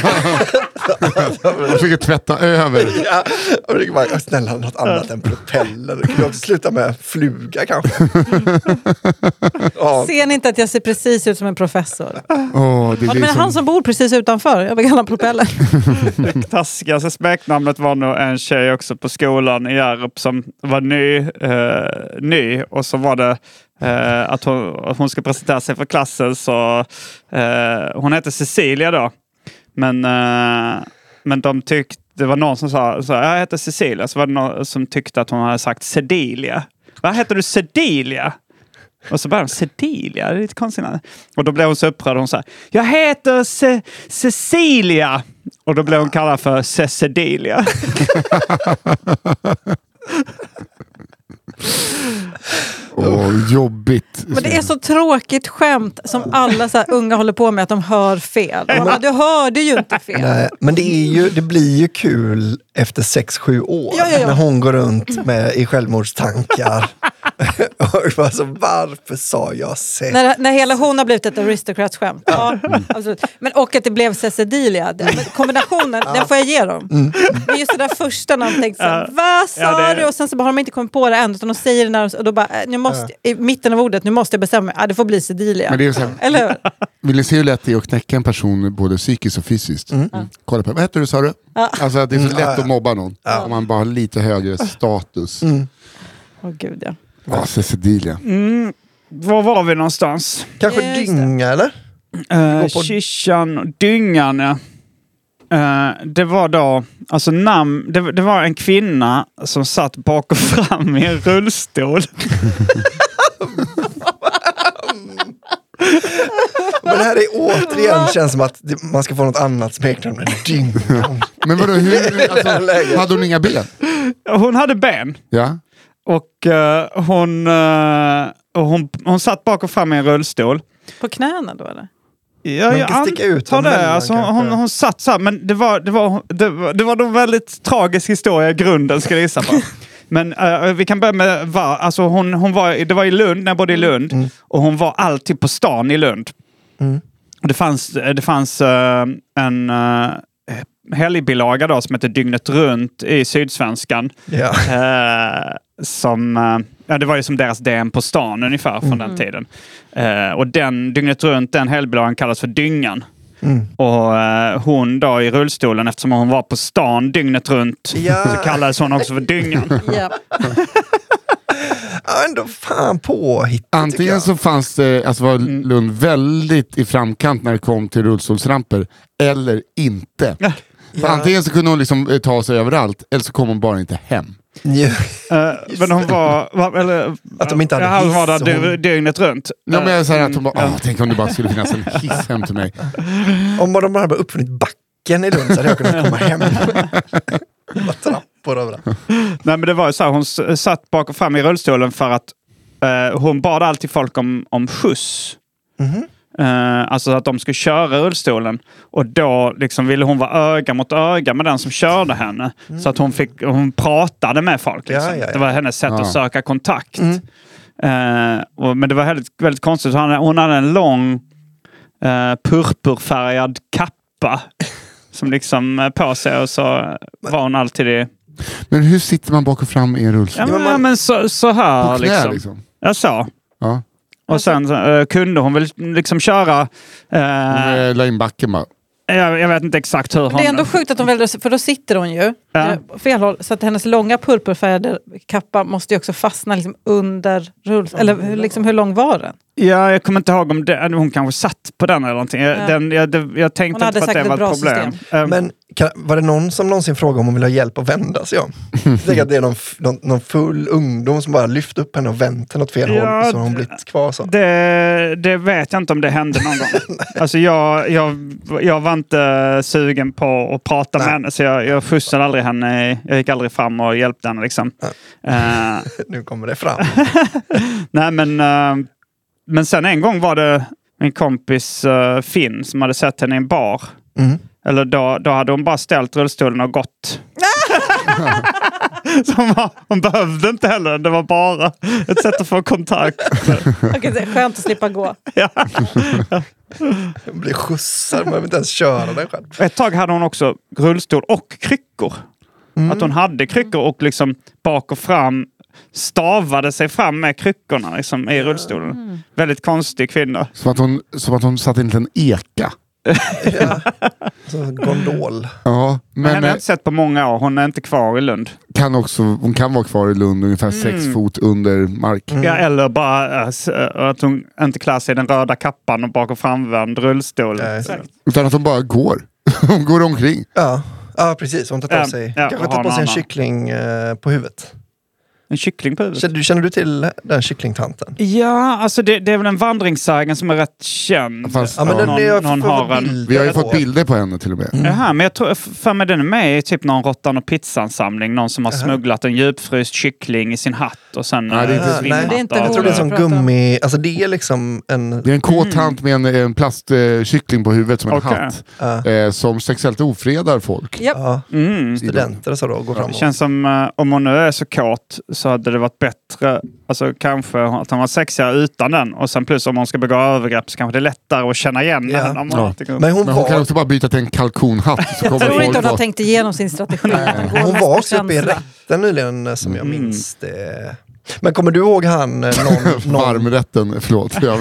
Jag försöker tvätta över. Ja, och det var snälla något annat än propeller. Det kunde också sluta med fluga kanske. Ja. Ser ni inte att jag ser precis ut som en professor? Oh, det Ja, är men liksom... han som bor precis utanför. Jag vill kalla honom propellen. Det taskigaste smeknamnet var nog en tjej också på skolan i Hjärup som var ny, eh, ny och så var det eh, att, hon, att hon ska presentera sig för klassen så eh, hon hette Cecilia då. Men, eh, men de tyckte, det var någon som sa så, jag heter Cecilia, så var det någon som tyckte att hon hade sagt Cedilia. Vad heter du Cedilia? Och så bara de, Cedilia, det är lite konstigt. Och då blev hon så upprörd och hon sa, jag heter Ce- Cecilia. Och då blev hon kallad för Cecilia. Åh, jobbigt. Men det är så tråkigt skämt som alla så här unga håller på med att de hör fel. Och man bara, du hörde ju inte fel. Nej, men det, är ju, det blir ju kul efter sex sju år. Ja, ja, ja. När hon går runt med, i självmordstankar. Och alltså, varför sa jag sex? När, när hela hon har blivit ett aristocrats-skämt. Ja, absolut. Men och att det blev Cecilia. Det- men Kombinationen, den får jag ge dem. Men just det där första när de tänkte så här, vad sa Ja, det- du? Och sen så bara har de inte kommit på det än. Utan de säger det när de, och då bara, äh, nu måste, i mitten av ordet, nu måste jag bestämma mig. Ja, det får bli Cecilia. Men det är så här, Eller hur? vill ni se hur lätt det är att knäcka en person både psykiskt och fysiskt? Mm. Kolla på, vad heter du sa du? Alltså det är så lätt att mobba någon. Om man bara har lite högre status. Åh gud, ja. Ja, Cecilia. Mm, var var vi någonstans? Kanske Just det. dynga eller? Uh, på- Kishan och Dyngan, ja. Uh, det var då, alltså namn, det, det var en kvinna som satt bak och fram i en rullstol. Men det här är återigen känns som att det- man ska få något annat smeknamn än dynga. Men vadå, hur, alltså, hade hon inga ben? Hon hade ben. Ja. Och uh, hon, uh, och hon, hon satt bak och fram i en rullstol. På knäna då eller? Ja, Man jag kan sticka ut antar dem det. mellan, Alltså, hon, kanske. hon, hon satt så här, men det var, det var, det var, det var en väldigt tragisk historia i grunden, ska jag gissa på. Men uh, vi kan börja med, va, alltså hon, hon var, det var i Lund, när jag bodde i Lund. Mm. Och hon var alltid på stan i Lund. Mm. Och det fanns, det fanns uh, en uh, helgbilaga då som heter Dygnet runt i Sydsvenskan. Ja. Uh, som... Uh, ja, det var ju som deras D M på stan ungefär från Mm. den tiden. Uh, och den dygnet runt, den helgbilagan kallas för Dyngan. Mm. Och uh, hon då i rullstolen, eftersom hon var på stan dygnet runt, Ja. så kallades hon också för Dyngan. Ja. Ja, ändå fan påhittigt. Antingen så fanns det, alltså var Lund väldigt i framkant när det kom till rullstolsramper, eller inte. Ja. För antingen så kunde hon liksom eh, ta sig överallt, eller så kom hon bara inte hem. Ja. Uh, men hon var... var eller, Att de inte hade ja, hon var hiss där och dy- hon- dygnet runt. Ja, men jag säger att hon Mm, bara, åh, tänk om det bara skulle finnas en hiss hem till mig. Om de bara hade uppfunnit backen i Lund så hade jag kunnat komma hem. Bara trappor överallt. Nej, men det var ju så här, hon s- satt bak och fram i rullstolen för att eh, hon bad alltid folk om, om skjuts. Mhm. Eh, alltså att de skulle köra rullstolen. Och då liksom ville hon vara öga mot öga med den som körde henne. Så att hon, fick, hon pratade med folk. Liksom. Ja, ja, ja. Det var hennes sätt Ja. att söka kontakt. Mm. Eh, och, men det var väldigt, väldigt konstigt. Hon hade, hon hade en lång eh, purpurfärgad kappa som liksom eh, på sig, och så var hon alltid i... Men hur sitter man bak och fram i en rullstol? Ja, men, man- ja, men så, så På här knä liksom. liksom. Jag sa. Ja. Och sen eh, kunde hon väl liksom köra... eh, Uh, La in backen bara. jag, jag vet inte exakt hur hon... Det är ändå sjukt att hon väljer, för då sitter hon ju Ja. eh, på fel håll, så att hennes långa purpurfärgade kappa måste ju också fastna liksom under rull, eller hur- liksom hur lång var den? Ja, jag kommer inte ihåg om det, hon kanske satt på den eller någonting. Jag, Ja. den, jag, det, jag tänkte Hon inte hade på att det säkert var ett bra ett problem. system. Eh, Men kan, var det någon som någonsin frågade om hon ville ha hjälp att vända sig om? Jag tänker att det är någon, f- någon, någon full ungdom som bara lyft upp henne och vänt henne åt fel Ja, håll, så har hon det- blivit kvar så. Det, det vet jag inte om det hände någon gång. Alltså jag, jag, jag var inte sugen på att prata med Nej. henne, så jag, jag skjutsade aldrig henne. Jag gick aldrig fram och hjälpte henne liksom. Eh, Nu kommer det fram. nej men, eh, men sen en gång var det min kompis uh, Finn som hade sett henne i en bar. Mm. Eller då, då hade hon bara ställt rullstolen och gått. Så hon, var, hon behövde inte heller. Det var bara ett sätt att få kontakt. Okej, det är skönt att slippa gå. Ja. Blir skjutsad, man behöver inte ens köra den själv. Ett tag hade hon också rullstol och kryckor. Att hon hade kryckor och liksom bak och fram stavade sig fram med kryckorna liksom, i rullstolen. Väldigt konstig kvinna. Som att hon, som att hon satt i en liten eka. Ja. Så gondol. Ja, Men men henne har jag eh, inte sett på många år. Hon är inte kvar i Lund. kan också, hon kan vara kvar i Lund ungefär sex fot under mark. Ja, eller bara äh, s- äh, att hon inte klär sig i den röda kappan och bak och framvänd rullstol. Ja, exakt. Utan att hon bara går. Hon går omkring. Ja. Ja, precis. Hon tar på Ja, sig, ja, kanske och tar har på en sig en annan. kyckling eh, på huvudet. En kyckling på huvudet. Känner du, känner du till den kycklingtanten? Ja, alltså det, det är väl en vandringssägen som är rätt känd. Fast, Ja, men ja, den är, någon får har en- bilder vi har ju på. fått bilder på henne till och med. Jaha, men jag tror för mig den är med i typ någon Råttan och pizzansamling. Någon som har smugglat en djupfryst kyckling i sin hatt och sen Nej, det är inte- eh, svimmat nej, det är inte av Jag tror det är en sån Pratar om. gummi, alltså det är liksom en... Det är en kåt tant med en, en plastkyckling på huvudet som en Okej. hatt. Ja. Eh, som sexuellt ofredar folk. Japp. Ja, Mm. studenter och så då går fram Det och... känns som eh, om hon nu är så kåt så hade det varit bättre, alltså kanske att han var sexigare utan den, och sen plus om hon ska begå övergrepp så kanske det är lättare att känna igen Ja. henne. Om hon Ja. tycker om- Men hon Men hon kan var, också bara byta till en kalkonhatt. Så Jag kommer tror folk inte hon har vara- tänkt igenom sin strategi. Hon går hon mest var på också uppe i känsla. rätten nyligen eh, som jag Mm. minns det. Men kommer du ihåg han, eh, någon... någon Varmrätten, förlåt. Jag-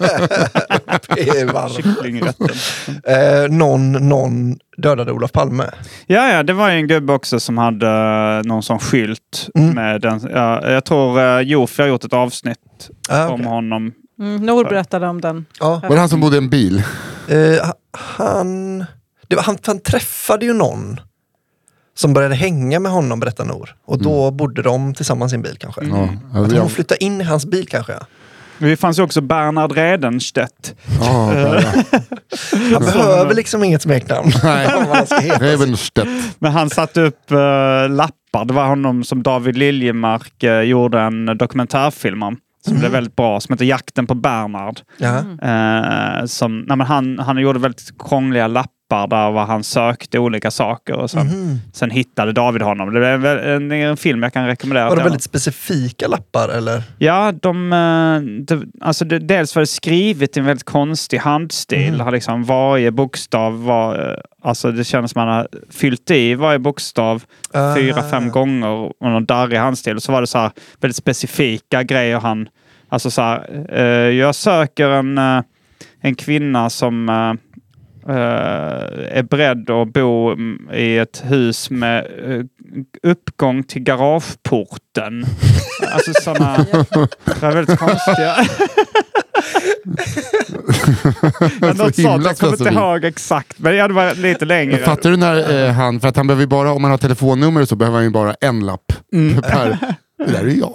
i varm. Kycklingrätten. eh, någon, någon dödade Olof Palme. Ja, ja, det var ju en gubbe också som hade eh, någon sån skylt Mm. med den. Ja, jag tror uh, Jofi har gjort ett avsnitt Ah, om okej. honom. Mm, Nor berättade om den. Ja. Var det han som bodde i en bil? Eh, han, det var, han, han träffade ju någon som började hänga med honom, berättar Nor. Och då bodde de tillsammans i en bil kanske. Ja, Att alltså, hon jag, flyttade in i hans bil kanske. Ja. Det fanns ju också Bernhard Redenstedt. ja, ja. Han behöver liksom inget smeknamn. Nej. Vad han ska heta. Revenstedt. Men han satte upp uh, lappar. Det var honom som David Liljemark uh, gjorde en dokumentärfilm om. Som Mm. blev väldigt bra. Som heter Jakten på Bernhard. Ja. Eh, som, nej, men han, han gjorde väldigt krångliga lappar lappar där var han sökte olika saker och sen, Mm. sen hittade David honom. Det är en, en, en film jag kan rekommendera. Var det till väldigt specifika lappar eller? Ja, de, eh, de, alltså det, dels var det skrivet i en väldigt konstig handstil. Mm. Har liksom varje bokstav var, eh, alltså det känns som man har fyllt i varje bokstav Ah. fyra, fem gånger och någon darrig handstil. Och så var det så här väldigt specifika grejer han, alltså så här, eh, jag söker en, eh, en kvinna som eh, eh, är beredd att bo i ett hus med eh, uppgång till garageporten. Alltså sådana... Det är väldigt konstiga. Något sånt, jag kommer inte ihåg exakt. Men jag var lite längre. Fattar du när eh, han, för att han behöver ju bara, om man har telefonnummer så behöver han ju bara en lapp Mm. per. Det där är ju jag.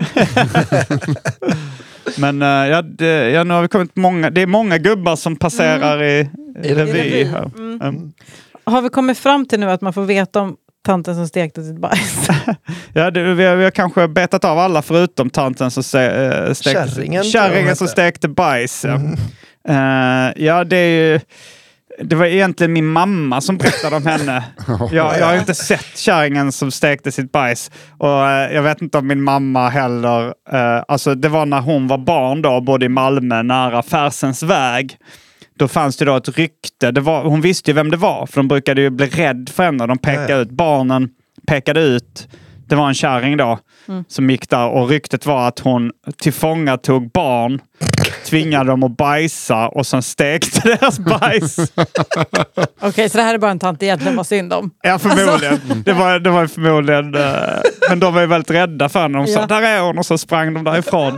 Men uh, ja, det, ja, nu har vi kommit många, det är många gubbar som passerar mm. i, i revy. revy. Här. Mm. Mm. Har vi kommit fram till nu att man får veta om tanten som stekte sitt bajs? Ja, det, vi, har, vi har kanske betat av alla förutom tanten som se, äh, stekte, Kärringen, kärringen som stekte bajs. Mm. Uh, ja, det är ju... Det var egentligen min mamma som berättade om henne. Jag, jag har inte sett kärringen som stekte sitt bajs. Och eh, jag vet inte om min mamma heller... Eh, alltså det var när hon var barn då, både i Malmö, nära Färsens väg. Då fanns det då ett rykte. Det var, hon visste ju vem det var, för de brukade ju bli rädd för henne. De pekade Ja. ut, barnen pekade ut. Det var en kärring då mm. som gick där. Och ryktet var att hon tillfångatog barn, tvingade dem att bajsa och sen stekte deras bajs. Okej, okay, så det här är bara en tant egentligen var synd om. Ja, förmodligen. Alltså. Det, var, det var förmodligen... Uh, men de var ju väldigt rädda för henne. De sa, ja. där är hon, och så sprang de därifrån.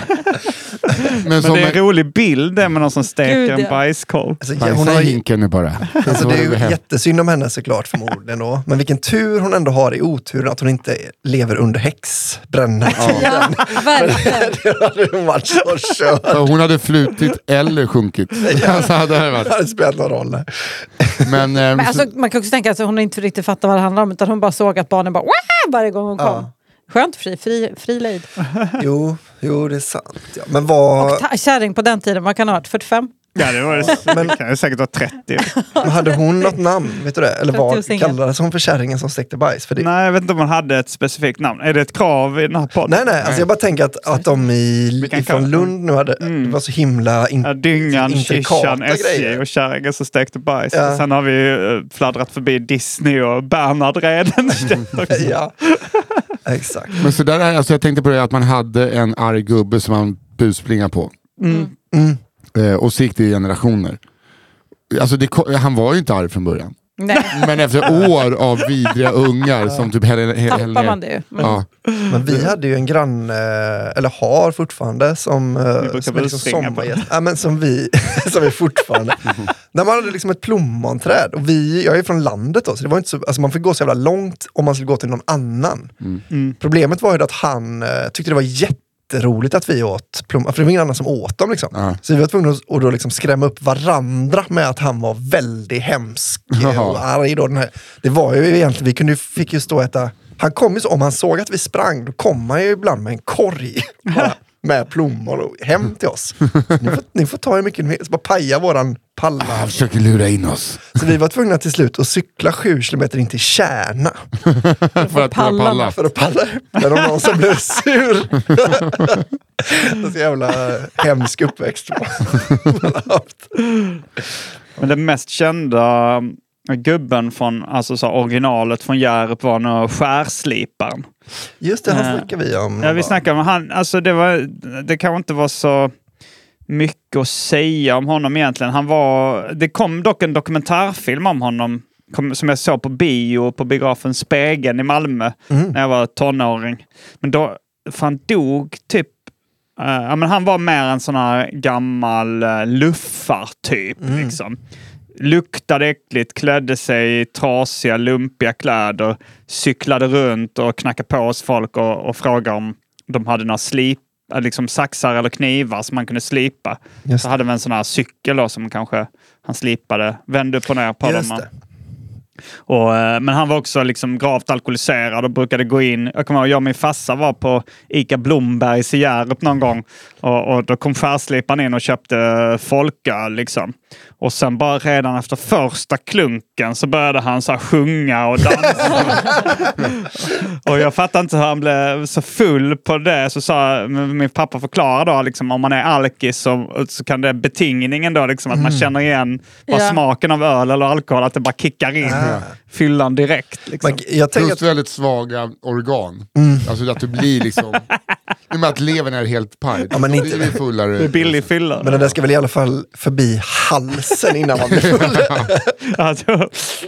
Men, men som det är en rolig bild det med någon som steker Gud, en ja. bajskorv. Alltså, bajsa hon har i ju, hinken nu bara. alltså, det är ju jättesynd om henne såklart förmodligen då. Men vilken tur hon ändå har i oturen att hon inte lever under häxbränna. Ja, verkligen. Det hade hon varit så kört. Så hon hade flutit eller sjunkit. Alltså, hade det varit. Det hade spelat någon roll där. Men, eh, Men alltså, man kan också tänka att hon inte riktigt fattar vad det handlar om, utan hon bara såg att barnen bara Wah! Varje gång hon kom. Ja. Skönt fri, fri, fri lejd. Jo, jo, det är sant. Ja. Men vad... Och ta- kärring på den tiden, vad kan ha varit? fyrtiofem? Ja, det var det. Men, det kan ju säkert vara trettio. Men hade hon något namn, vet du det? Eller vad trettio kallades hon för kärringen som stekte bajs? För det... Nej, jag vet inte om man hade ett specifikt namn. Är det ett krav i den här podden? Nej, nej, alltså jag bara tänker att, att de i, kan ifrån kalla- Lund nu hade, Mm. det var så himla in, Ja, Dyngan, intrikata Kishan, S J grejer. och kärringen som stekte bajs. Ja. Sen har vi ju fladdrat förbi Disney och Bernhard Redenstedt också. Ja, exakt. men så där är, alltså jag tänkte på det att man hade en arg gubbe som man busplingar på. Mm. Mm. Eh, och så gick det i generationer. Alltså det, ko- han var ju inte arg från början. Nej, Men efter år av vidriga ungar som typ häller he- tappar man det ju. Mm. Ja. Men vi hade ju en granne, eller har fortfarande, som, eh, brukar som, är väl liksom springa på. sommargäst. Ja, men som vi, som är fortfarande. Där man hade liksom ett plommonträd. Och vi, jag är från landet då, så det var inte så, alltså man fick gå så jävla långt om man skulle gå till någon annan. Mm. Problemet var ju att han eh, tyckte det var jätteroligt att vi åt plommon, för det var ingen annan som åt dem liksom. Ja. Så vi var tvungna att, att då liksom skrämma upp varandra med att han var väldigt hemsk Jaha. och arg. Då, den här. Det var ju egentligen, vi kunde, ju- fick ju stå och äta. Han kom ju så, om han såg att vi sprang, då kom han ju ibland med en korg bara, med plommon och hem till oss. Ni får, ni får ta hur mycket ni vill, så bara paja våran palla. Han försöker lura in oss. Så vi var tvungna till slut att cykla sju kilometer in till Kärna För att kunna palla. för att palla upp. Men om någon som blev sur. Det är så jävla hemsk uppväxt. Man har haft. Men den mest kända gubben från alltså så originalet från Hjärup var nog skärsliparen. Just det, han Eh, snackar vi om. Ja, vi snackar om han. Alltså det var, det kanske inte var så mycket att säga om honom egentligen. Han var, det kom dock en dokumentärfilm om honom kom, som jag såg på bio på biografen Spegeln i Malmö Mm. när jag var tonåring. Men då, för han dog typ Uh, ja, men han var mer en sån här gammal uh, luffar-typ. Mm. Liksom. Luktade äckligt, klädde sig i trasiga, lumpiga kläder, cyklade runt och knackade på oss folk och, och frågade om de hade några slip, uh, liksom saxar eller knivar som man kunde slipa. Just Så hade vi en sån här cykel då, som kanske han slipade, vände upp och ner på Just dem. det. Och, eh, men han var också liksom gravt alkoholiserad och brukade gå in. Jag kommer ihåg, jag och min farsa var på Ica Blombergs i Hjärup någon gång. Och, och då kom skärslipan in och köpte folköl liksom. Och sen bara redan efter första klunken så började han så här sjunga och dansa. Och jag fattar inte hur han blev så full på det. Så sa min pappa förklarade då liksom, om man är alkis så, så kan det betingningen då liksom, att man känner igen bara Ja. smaken av öl eller alkohol, att det bara kickar in Ja. fyllan direkt. Liksom. Men jag tänker Plus att, väldigt svaga organ. Alltså att du blir liksom... I och med att levern är helt paj. Ja, men inte- blir fullare. Det är billig fylla. men den där ska väl i alla fall förbi halsen innan man blir full. Alltså,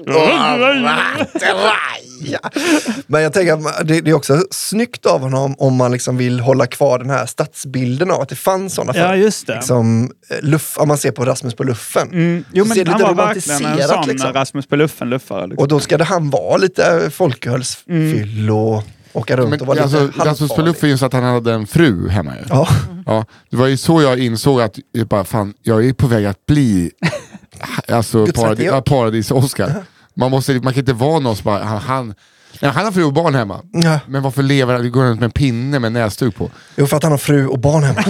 Ja. Men jag tänker att det, det är också snyggt av honom om man liksom vill hålla kvar den här stadsbilden av att det fanns sådana ja, för. just det. Liksom, eh, luff, om man ser på Rasmus på luffen. Mm. Jo, så men ser det han lite var verkligen en romantiserat, sån liksom. Rasmus på luffen luffare. Liksom. Och då ska det han vara lite folkölsfyll och åka runt Men, och vara alltså, lite Rasmus halvfarlig. Peluff är ju så att han hade en fru hemma ju. Ja. Ja, det var ju så jag insåg att jag bara, fan, jag är på väg att bli alltså, Guds paradis, rättighet. ja, paradis-Oscar. Man, måste, man kan inte vara någon som bara, han, han, nej, han har fru och barn hemma. Ja. Men varför lever han, går runt med en pinne med näsduk på? Jo, för att han har fru och barn hemma.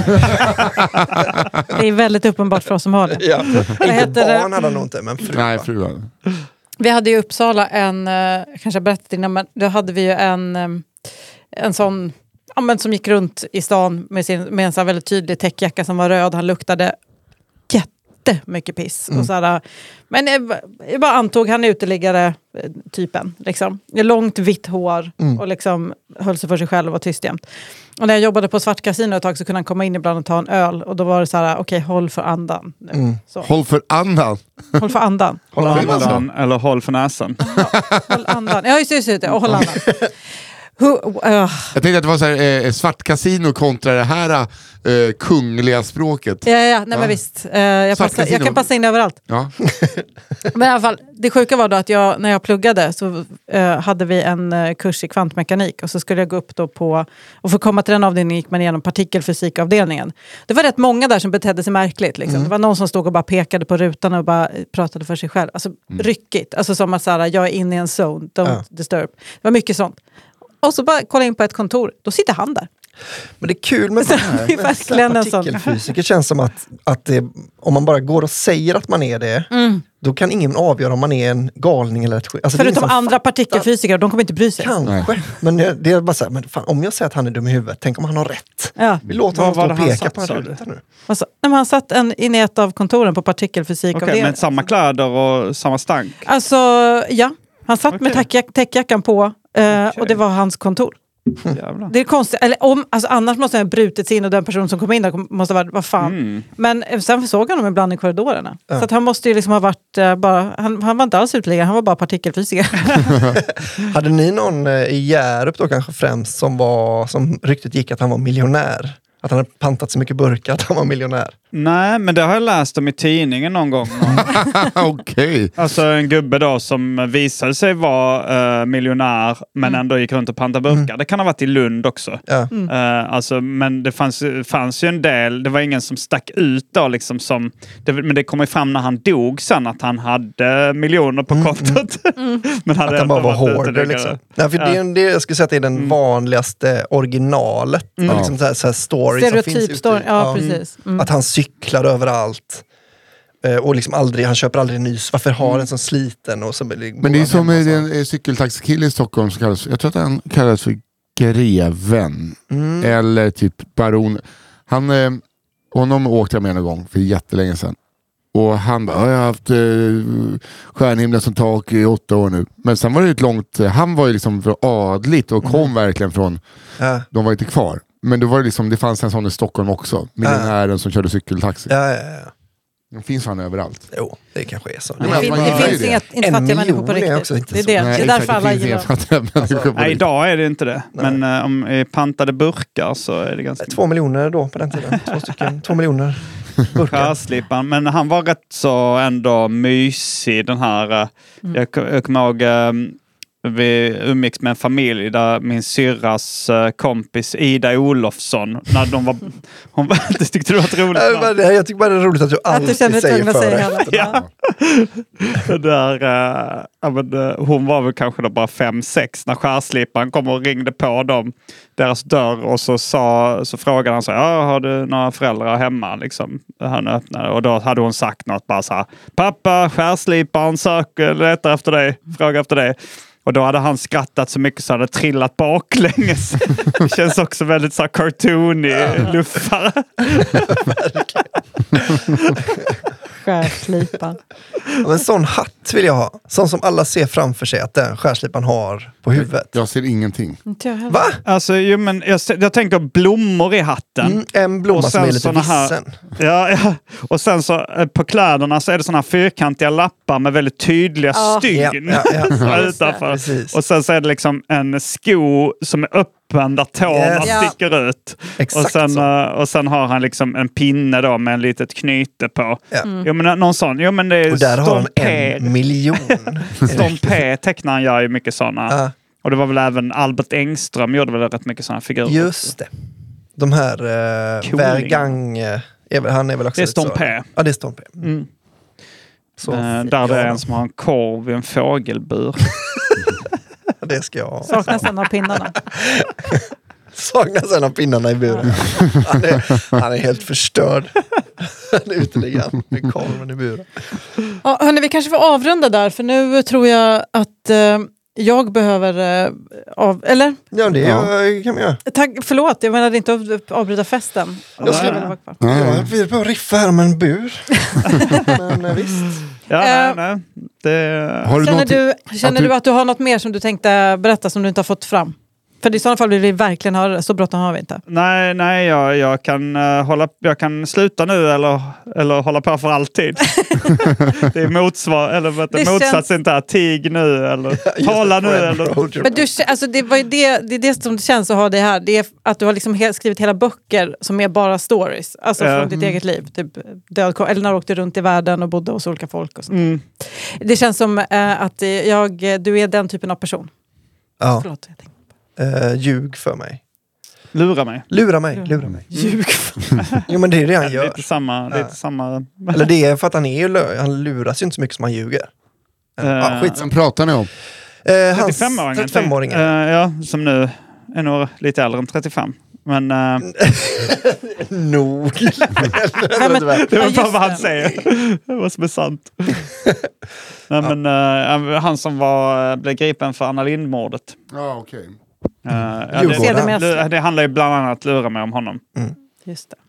Det är väldigt uppenbart för oss som har det. Ja. Inte heter det? barn hade han nog inte, men fru. Nej, va? fru hade. Vi hade i Uppsala en, eh, kanske jag berättat innan, men då hade vi ju en, eh, en sån, ja, men som gick runt i stan med, sin, med en sån här väldigt tydlig täckjacka som var röd. Han luktade jättemycket piss. Och så här, men jag, jag bara antog, han är uteliggare eh, typen. Liksom. Långt vitt hår och liksom höll sig för sig själv och var tyst jämt. Och när jag jobbade på Svart Casino ett tag så kunde han komma in ibland och ta en öl. Och då var det så här, okej, okay, håll för andan. Nu. Så, Håll för andan. håll för andan. Håll Håll för andan andan. eller håll för näsan. Håll andan. Ja, just det, just det. Och håll andan. Who, uh, Jag tänkte att det var så här, eh, Svart Casino kontra det här eh, kungliga språket. ja, ja, nej Ja. men visst. Uh, jag, Svart passar, jag Casino. kan passa in överallt. Ja. Men i alla fall, det sjuka var då att jag, när jag pluggade så uh, hade vi en uh, kurs i kvantmekanik. Och så skulle jag gå upp då på, och för att komma till den avdelningen gick man igenom partikelfysikavdelningen. Det var rätt många där som betedde sig märkligt. Liksom. Det var någon som stod och bara pekade på rutan och bara pratade för sig själv. Alltså ryckigt. Alltså som att så här, jag är inne i en zone, don't Ja. disturb. Det var mycket sånt. Och så bara kolla in på ett kontor, då sitter han där. Men det är kul med Så det här. det är med verkligen en sån. partikelfysiker känns som att, att det, om man bara går och säger att man är det, då kan ingen avgöra om man är en galning eller ett skit. Alltså, det är Förutom ingen som andra partikelfysiker, de kommer inte bry sig. Kanske, men det det är bara så här, men fan, om jag säger att han är dum i huvudet, tänk om han har rätt. Ja. Vi låter Vad honom stå var och det han peka satt, på en sa du? ruta nu. Alltså, nej, men han satt en, in i ett av kontoren på partikelfysikavdelningen. Okej, med samma kläder och samma stank. Alltså, ja. Han satt med Okej. täckjack- täckjackan på eh, Okej. och det var hans kontor. Jävlar. Det är konstigt. Eller om, alltså, annars måste han ha brutit sig in och den person som kom in där kom- måste ha varit, vad fan. Mm. Men eh, sen såg han dem ibland i korridorerna. Ja. Så att han måste ju liksom ha varit eh, bara, han, han var inte alls uteliggare, han var bara partikelfysiker. Hade ni någon eh, i Hjärup då kanske främst som var, som ryktet gick att han var miljonär? Att han hade pantat så mycket burkar att han var miljonär? Nej, men det har jag läst om i tidningen någon gång. Okej. Alltså en gubbe då som visade sig vara uh, miljonär men ändå gick runt och pantade burkar. Det kan ha varit i Lund också. Ja. Uh, alltså, men det fanns, fanns ju en del, det var ingen som stack ut då liksom som, det, men det kom ju fram när han dog sen att han hade miljoner på kontot. men hade Att han bara ändå var varit hård uteliggare. liksom. Nej, för Ja. det, är en- det, jag skulle säga att det är den vanligaste originalet. Mm. Liksom så här, så här story som finns Stereotyp ute. story, ja, Ja. precis. Mm. Att han cyklar överallt. Eh, Och liksom aldrig, han köper aldrig en ny. Varför har en sån sliten? Och så, Men det är som hemma, så. en eh, cykeltaxikille i Stockholm som kallas, jag tror att han kallas för Greven. Mm. Eller typ Baron. Han, eh, honom åkte jag med någon gång för jättelänge sedan. Och han bara, jag har haft eh, stjärnhimlen som tak i åtta år nu. Men sen var det ett långt, han var ju liksom för adligt och kom verkligen från, Ja. de var inte kvar. Men då var det liksom, det fanns en sån i Stockholm också. Miljonären som körde cykeltaxi. Ja, ja, ja. De finns fan överallt. Jo, det kanske är så. men Det, att fin- man det gillar finns ju det. inget, inte En fattiga människor på miljon är riktigt. också inte Det är så. det. Nej, det är därför exakt, alla det finns gillar inga fattiga människor på Nej, riktigt. idag är det inte det. Men uh, om i pantade burkar så är det ganska... Två miljoner då på den tiden. Två stycken. Två miljoner burkar. Skärslipan. Men han var rätt så ändå mysig den här. Uh, jag, jag kommer ihåg uh, vi umgicks med en familj där min syrras uh, kompis Ida Olofsson, när de var, hon det tyckte det var roligt. Ja, men, jag tycker bara det är roligt att du alltid Att du känner säger tvungen att för säga efter. hela. Ja. Där, uh, ja, men, uh, hon var väl kanske då bara fem sex när skärsliparen kom och ringde på dem, deras dörr, och så, sa, så frågade han så här, ja, har du några föräldrar hemma? Liksom, han öppnade, och då hade hon sagt något bara så här, pappa, skärsliparen söker, letar efter dig, frågar efter dig. Och då hade han skrattat så mycket så hade trillat baklänges. Det känns också väldigt så här cartoony luffare. Skärslipan. Ja, en sån hatt vill jag ha. Sån som alla ser framför sig att den skärslipan har på huvudet. Jag ser ingenting. Inte jag heller. Va? Alltså, jo, men jag, jag tänker blommor i hatten. Mm, en blomma Och som sen är lite såna här- vissen. Ja, ja. Och sen så eh, på kläderna så är det såna här fyrkantiga lappar med väldigt tydliga Ja. stygn Ja, ja, ja. utanför. Precis. Och sen så är det liksom en sko som är öppen där tårna Yes. Ja. sticker ut. Exakt Och sen, så. eh, och sen har han liksom en pinne då med en litet knyte på. Ja. Jo, men någon sån. Jo, men det är Och där har han Stomper. en miljon. Stomper tecknar han gör ju mycket såna. Ja, Och det var väl även Albert Engström gjorde väl rätt mycket såna figurer. just det. De här eh, Cooling. Vergang, eh, är väl, han är väl också Det är lite så- Stomper. Ja, det är Stomper. Mm. Så, Eh, där det är ja, en som har en korv i en fågelbur. det ska jag ha. Saknas en av pinnarna. Saknas en av pinnarna i buren. Han är, han är helt förstörd. Han är uteliggande med korven i buren. Ja, hörni, vi kanske får avrunda där, för nu tror jag att eh, jag behöver eh, av... Eller? Ja, det Ja. kan man göra. Tack, förlåt, jag menade inte att avbryta festen. Jag skulle- vilja vara kvar. Nej. Ja, vi är bara riffa här om en bur. Men eh, visst. Ja, nej, Eh, nej. Det... Har du Känner, någonting- du, känner att du- du att du har något mer som du tänkte berätta som du inte har fått fram? För i sådana fall vill vi verkligen höra det. Så bråttom har vi inte. Nej, nej jag, jag, kan, uh, hålla, jag kan sluta nu eller, eller hålla på för alltid. Det är motsvar, eller vet du, Det motsats känns- inte här, tig nu eller tala nu. Eller... Men du, alltså det, var ju det, det är det som det känns att ha det här. Det är att du har liksom he- skrivit hela böcker som är bara stories. Alltså Ja. från ditt eget liv. Typ död, eller när du åkte runt i världen och bodde hos olika folk. Och sånt. Mm. Det känns som eh, att jag, du är den typen av person. Ja, Förlåt, jag tänkte. eh, ljug för mig. Lura mig. Lura mig, lura mig. Ljug. Jo, men det är det han Det är gör. lite samma, Ja. lite samma. Eller det är för att han är ju lö- han luras ju inte så mycket som han ljuger. Eh, Ja, skit. Vem pratar ni om? Eh, hans trettiofemåringen. trettiofemåringen. Eh, ja, som nu är nog lite äldre än trettiofem. Men uh, Nog. Nej, men- det Ja, var just bara vad han det. säger. Det var som är sant. Nej, men, eh, han som var, blev gripen för Anna Lindh-mordet. Ja, okej. Uh, ja, Djurgården. det, det, det handlar ju bland annat om att lura mig om honom. Just det.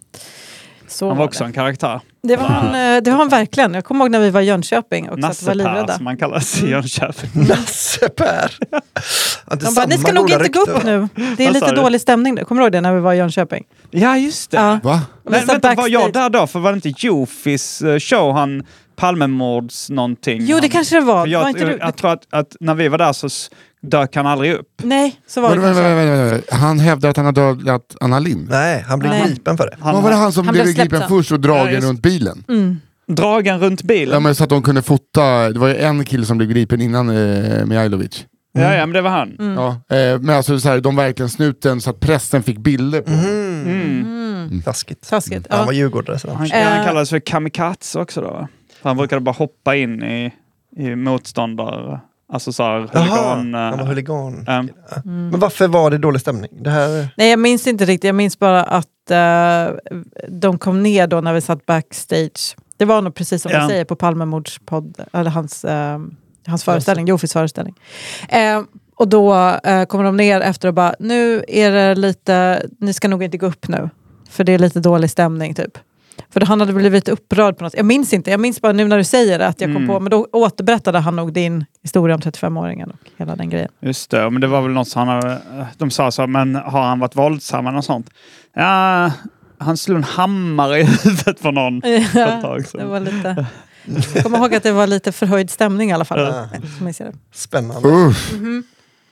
Så Han var också det. en karaktär. Det var, han, eh, det var han verkligen. Jag kommer ihåg när vi var i Jönköping också. Att vi var Nasse-Per livrädda. som han kallas i Jönköping. Nasse-Per. De bara, ni ska nog inte gå upp nu. Det är Vad lite sa du? dålig stämning nu. Kommer du ihåg det när vi var i Jönköping? Ja, just det. Ja. Va? Och vi Men satt vänta, var backstage. jag där då? För var det inte Jofis eh, show, han Palmemords någonting? Jo, det han, kanske det var. för jag, var inte jag, du? jag tror att, att när vi var där så s- dök han aldrig upp. Nej, så var det Vänta, vänta, kanske. vänta, vänta, vänta. Han hävdar att han har dödat Anna Lindh. Nej, han blev Nej. gripen för det. Han, Vad var det han som Han blev blev släppt gripen sen. först och dragen Ja, just- runt bilen? Mm. Dragen runt bilen? Ja, men så att de kunde fota. Det var ju en kille som blev gripen innan eh, Mihailovic. ja, ja, men det var han. Mm. Ja, eh, men alltså så här, de verkligen snuten så att pressen fick bilder på. Mm. Mm. Taskigt. Taskigt. Han Ja. var djurgårdare. Så Han, Eh. han kallades för kamikaze också då. För han brukade bara hoppa in i, i motståndare. Alltså så här, Jaha, huligan... han var eh, huligan. ehm, Men varför var det dålig stämning? Det här... Nej, jag minns inte riktigt. Jag minns bara att eh, de kom ner då när vi satt backstage. Det var nog precis som Ja. du säger på Palmemords podd, eller hans, eh, hans föreställning, Jofis föreställning. Eh, och då eh, kommer de ner efter och bara, nu är det lite, ni ska nog inte gå upp nu. För det är lite dålig stämning typ. För han hade blivit upprörd på något. Jag minns inte, jag minns bara nu när du säger det att jag kom Mm. på, men då återberättade han nog din historia om trettiofemåringen och hela den grejen. Just det, men det var väl något som han hade, de sa så, men har han varit våldsam eller något sånt? Ja, han slog en hammare i huvudet på någon för ett tag Det sedan. var lite... Jag kommer ihåg att det var lite förhöjd stämning i alla fall. Ja. Som jag ser det. Spännande. Uff.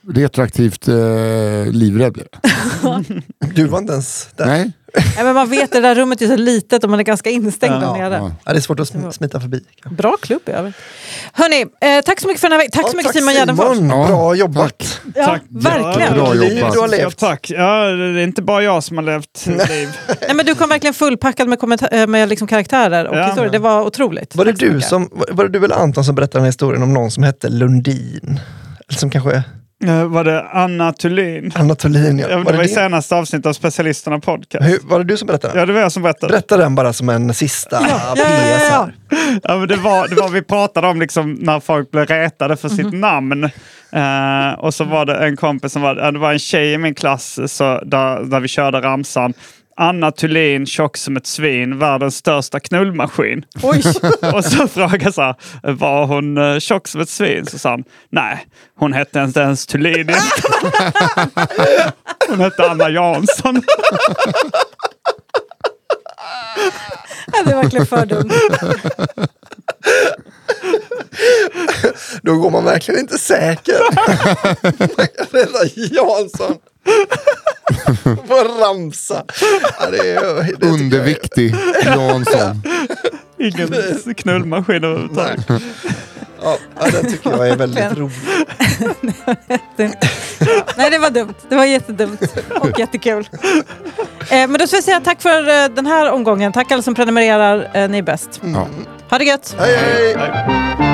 retroaktivt eh, livrädd blev jag. Du var inte ens där. Nej. Nej, men man vet, det där rummet är så litet och man är ganska instängd Ja, där nere. ja. Ja, det är svårt att sm- smita förbi. Bra klubb i övrigt. Hörni, eh, tack så mycket för den här veckan. Tack Ja, så mycket tack Simon Gärdenfors. Simon. Ja, Bra jobbat. Ja, Tack. verkligen. Bra Liv jobbat. du har Ja, levt. tack. Ja, det är inte bara jag som har levt liv. Nej, men du kom verkligen fullpackad med, kommenta- med liksom karaktärer och Ja. historier. Det var otroligt. Var det, Tack så du mycket. som, var var det du eller Anton som berättade den här historien om någon som hette Lundin? Eller som kanske är Eh, Var det Anna Thulin? Anna Thulin? Ja. Ja, Var, det var i din? senaste avsnittet av Specialisterna podcast. Hur, var det du som berättade den? Ja, det var jag som berättade. Berätta den bara som en sista ja, P S ja, här. Ja, men det, var, det var vi pratade om liksom när folk blev retade för sitt namn. Eh, och så var det en kompis som var, ja, det var en tjej i min klass så där, där vi körde ramsan. Anna Thulin, tjock som ett svin, världens största knullmaskin. Oj, Och så frågade jag så här, var hon uh, tjock som ett svin? Så sa han, nej, hon hette inte ens Thulin. Hon hette Anna Jansson. ja, det är verkligen för dumt. Då går man verkligen inte säker. Rädda Jansson. På ramsa. Ja, det är, det Underviktig Jansson. Ingen knullmaskin överhuvudtaget. Ja, ja, den tycker jag är väldigt rolig. Nej, det var dumt. Det var jättedumt och jättekul. Eh, men då ska jag säga tack för eh, den här omgången. Tack alla som prenumererar. Eh, ni är bäst. Ja. Ha det gött! Hej, hej! Nej.